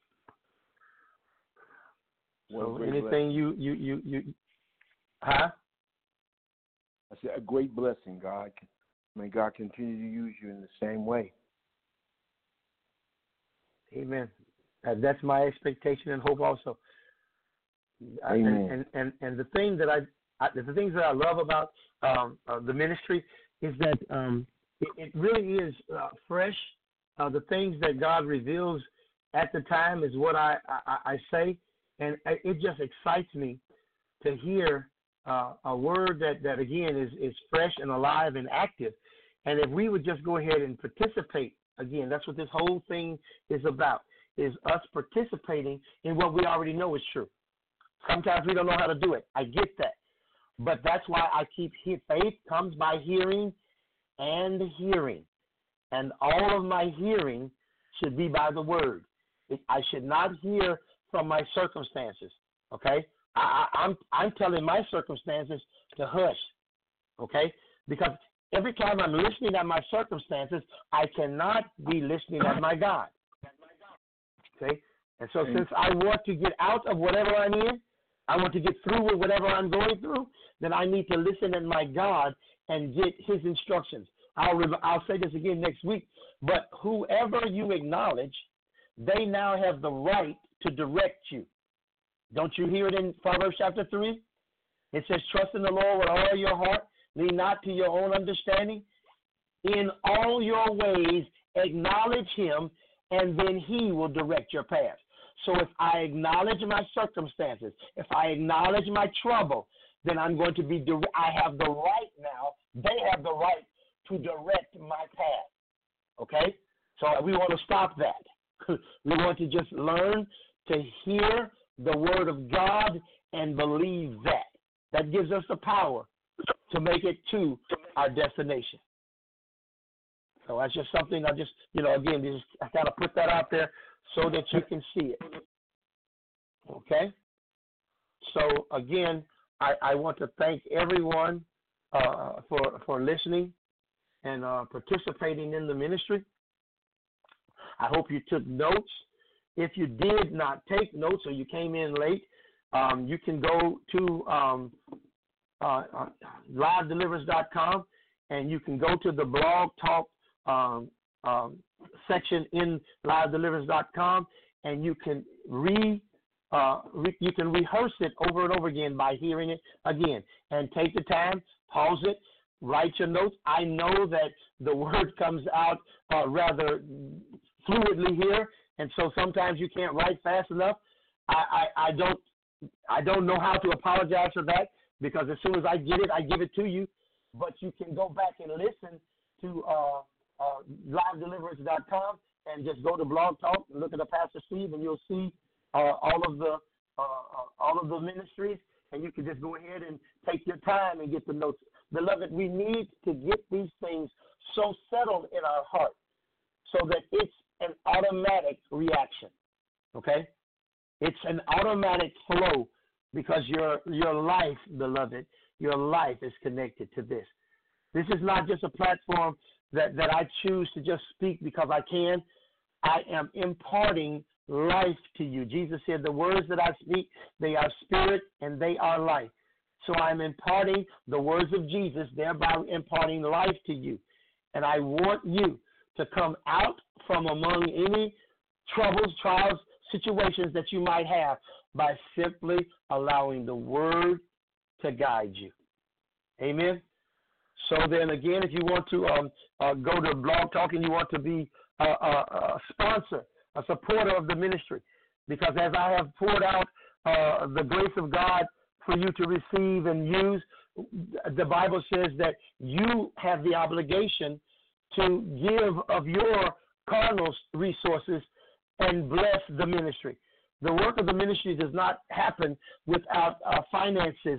So anything you, you, you, you, huh? I said a great blessing, God. May God continue to use you in the same way. Amen. Uh, that's my expectation and hope also. Amen. And, and, and, and the thing that I, I, the things that I love about um, uh, the ministry is that um, it, it really is uh, fresh. Uh, the things that God reveals at the time is what I, I, I say, and it just excites me to hear uh, a word that, that again is, is fresh and alive and active. And if we would just go ahead and participate, again, that's what this whole thing is about, is us participating in what we already know is true. Sometimes we don't know how to do it. I get that. But that's why I keep he- faith comes by hearing and hearing. And all of my hearing should be by the word. It, I should not hear from my circumstances, okay? I, I, I'm, I'm telling my circumstances to hush, okay? Because every time I'm listening at my circumstances, I cannot be listening at my God, okay? And so since I want to get out of whatever I'm in, I want to get through with whatever I'm going through, then I need to listen at my God and get his instructions. I'll, I'll say this again next week, but whoever you acknowledge, they now have the right to direct you. Don't you hear it in Proverbs chapter three? It says, trust in the Lord with all your heart, lean not to your own understanding. In all your ways, acknowledge him, and then he will direct your path. So if I acknowledge my circumstances, if I acknowledge my trouble, then I'm going to be, dire- I have the right now, they have the right to direct my path. Okay? So we want to stop that. We want to just learn to hear the word of God and believe that. That gives us the power to make it to our destination. So that's just something I just, you know, again, just, I got to put that out there so that you can see it. Okay? So, again, I, I want to thank everyone uh, for, for listening and uh, participating in the ministry. I hope you took notes. If you did not take notes or you came in late, um, you can go to um, uh, uh, live deliverance dot com and you can go to the blog talk um, um, section in live deliverance dot com and you can re, uh, re you can rehearse it over and over again by hearing it again, and take the time, pause it, write your notes. I know that the word comes out uh, rather fluidly here, and so sometimes you can't write fast enough. I, I, I don't I don't know how to apologize for that, because as soon as I get it, I give it to you. But you can go back and listen to uh, uh, live deliverance dot com and just go to Blog Talk and look at the Pastor Steve, and you'll see uh, all of the uh, uh, all of the ministries, and you can just go ahead and take your time and get the notes. Beloved, we need to get these things so settled in our heart so that it's an automatic reaction, okay? It's an automatic flow, because your your life, beloved, your life is connected to this. This is not just a platform that, that I choose to just speak because I can. I am imparting life to you. Jesus said, the words that I speak, they are spirit and they are life. So I'm imparting the words of Jesus, thereby imparting life to you. And I want you to come out from among any troubles, trials, situations that you might have by simply allowing the word to guide you. Amen. So then again, if you want to um, uh, go to Blog Talk and you want to be a, a, a sponsor, a supporter of the ministry, because as I have poured out uh, the grace of God for you to receive and use, the Bible says that you have the obligation to give of your carnal resources and bless the ministry. The work of the ministry does not happen without uh, finances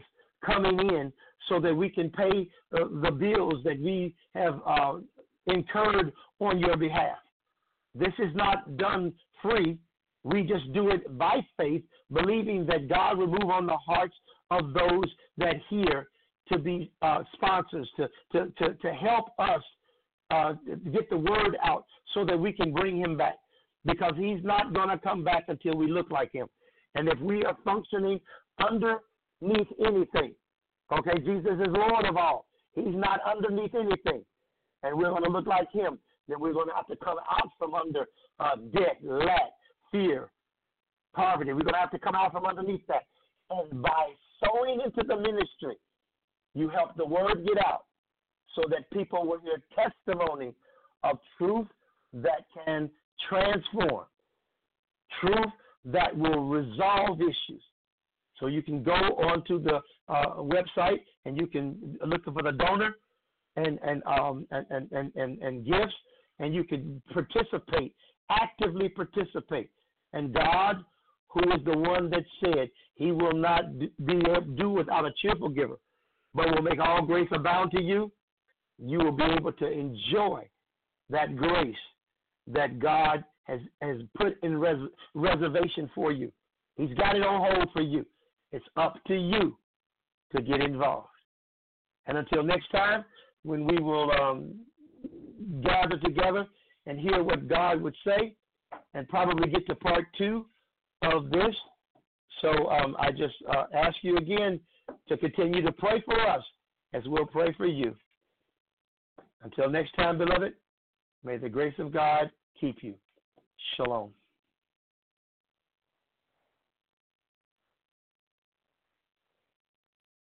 coming in so that we can pay uh, the bills that we have uh, incurred on your behalf. This is not done free. We just do it by faith, believing that God will move on the hearts of those that hear to be uh, sponsors, to, to, to, to help us uh, get the word out so that we can bring him back, because he's not going to come back until we look like him. And if we are functioning underneath anything, okay, Jesus is Lord of all. He's not underneath anything. And we're going to look like him. Then we're going to have to come out from under uh, debt, lack, fear, poverty. We're going to have to come out from underneath that. And by sowing into the ministry, you help the word get out so that people will hear testimony of truth that can transform, truth that will resolve issues. So you can go onto the uh, website and you can look for the donor and and, um, and, and, and, and and gifts, and you can participate, actively participate. And God, who is the one that said he will not be do without a cheerful giver, but will make all grace abound to you, you will be able to enjoy that grace that God has, has put in res- reservation for you. He's got it on hold for you. It's up to you to get involved. And until next time, when we will um, gather together and hear what God would say, and probably get to part two of this. So um, I just uh, ask you again to continue to pray for us as we'll pray for you. Until next time, beloved, may the grace of God keep you. Shalom.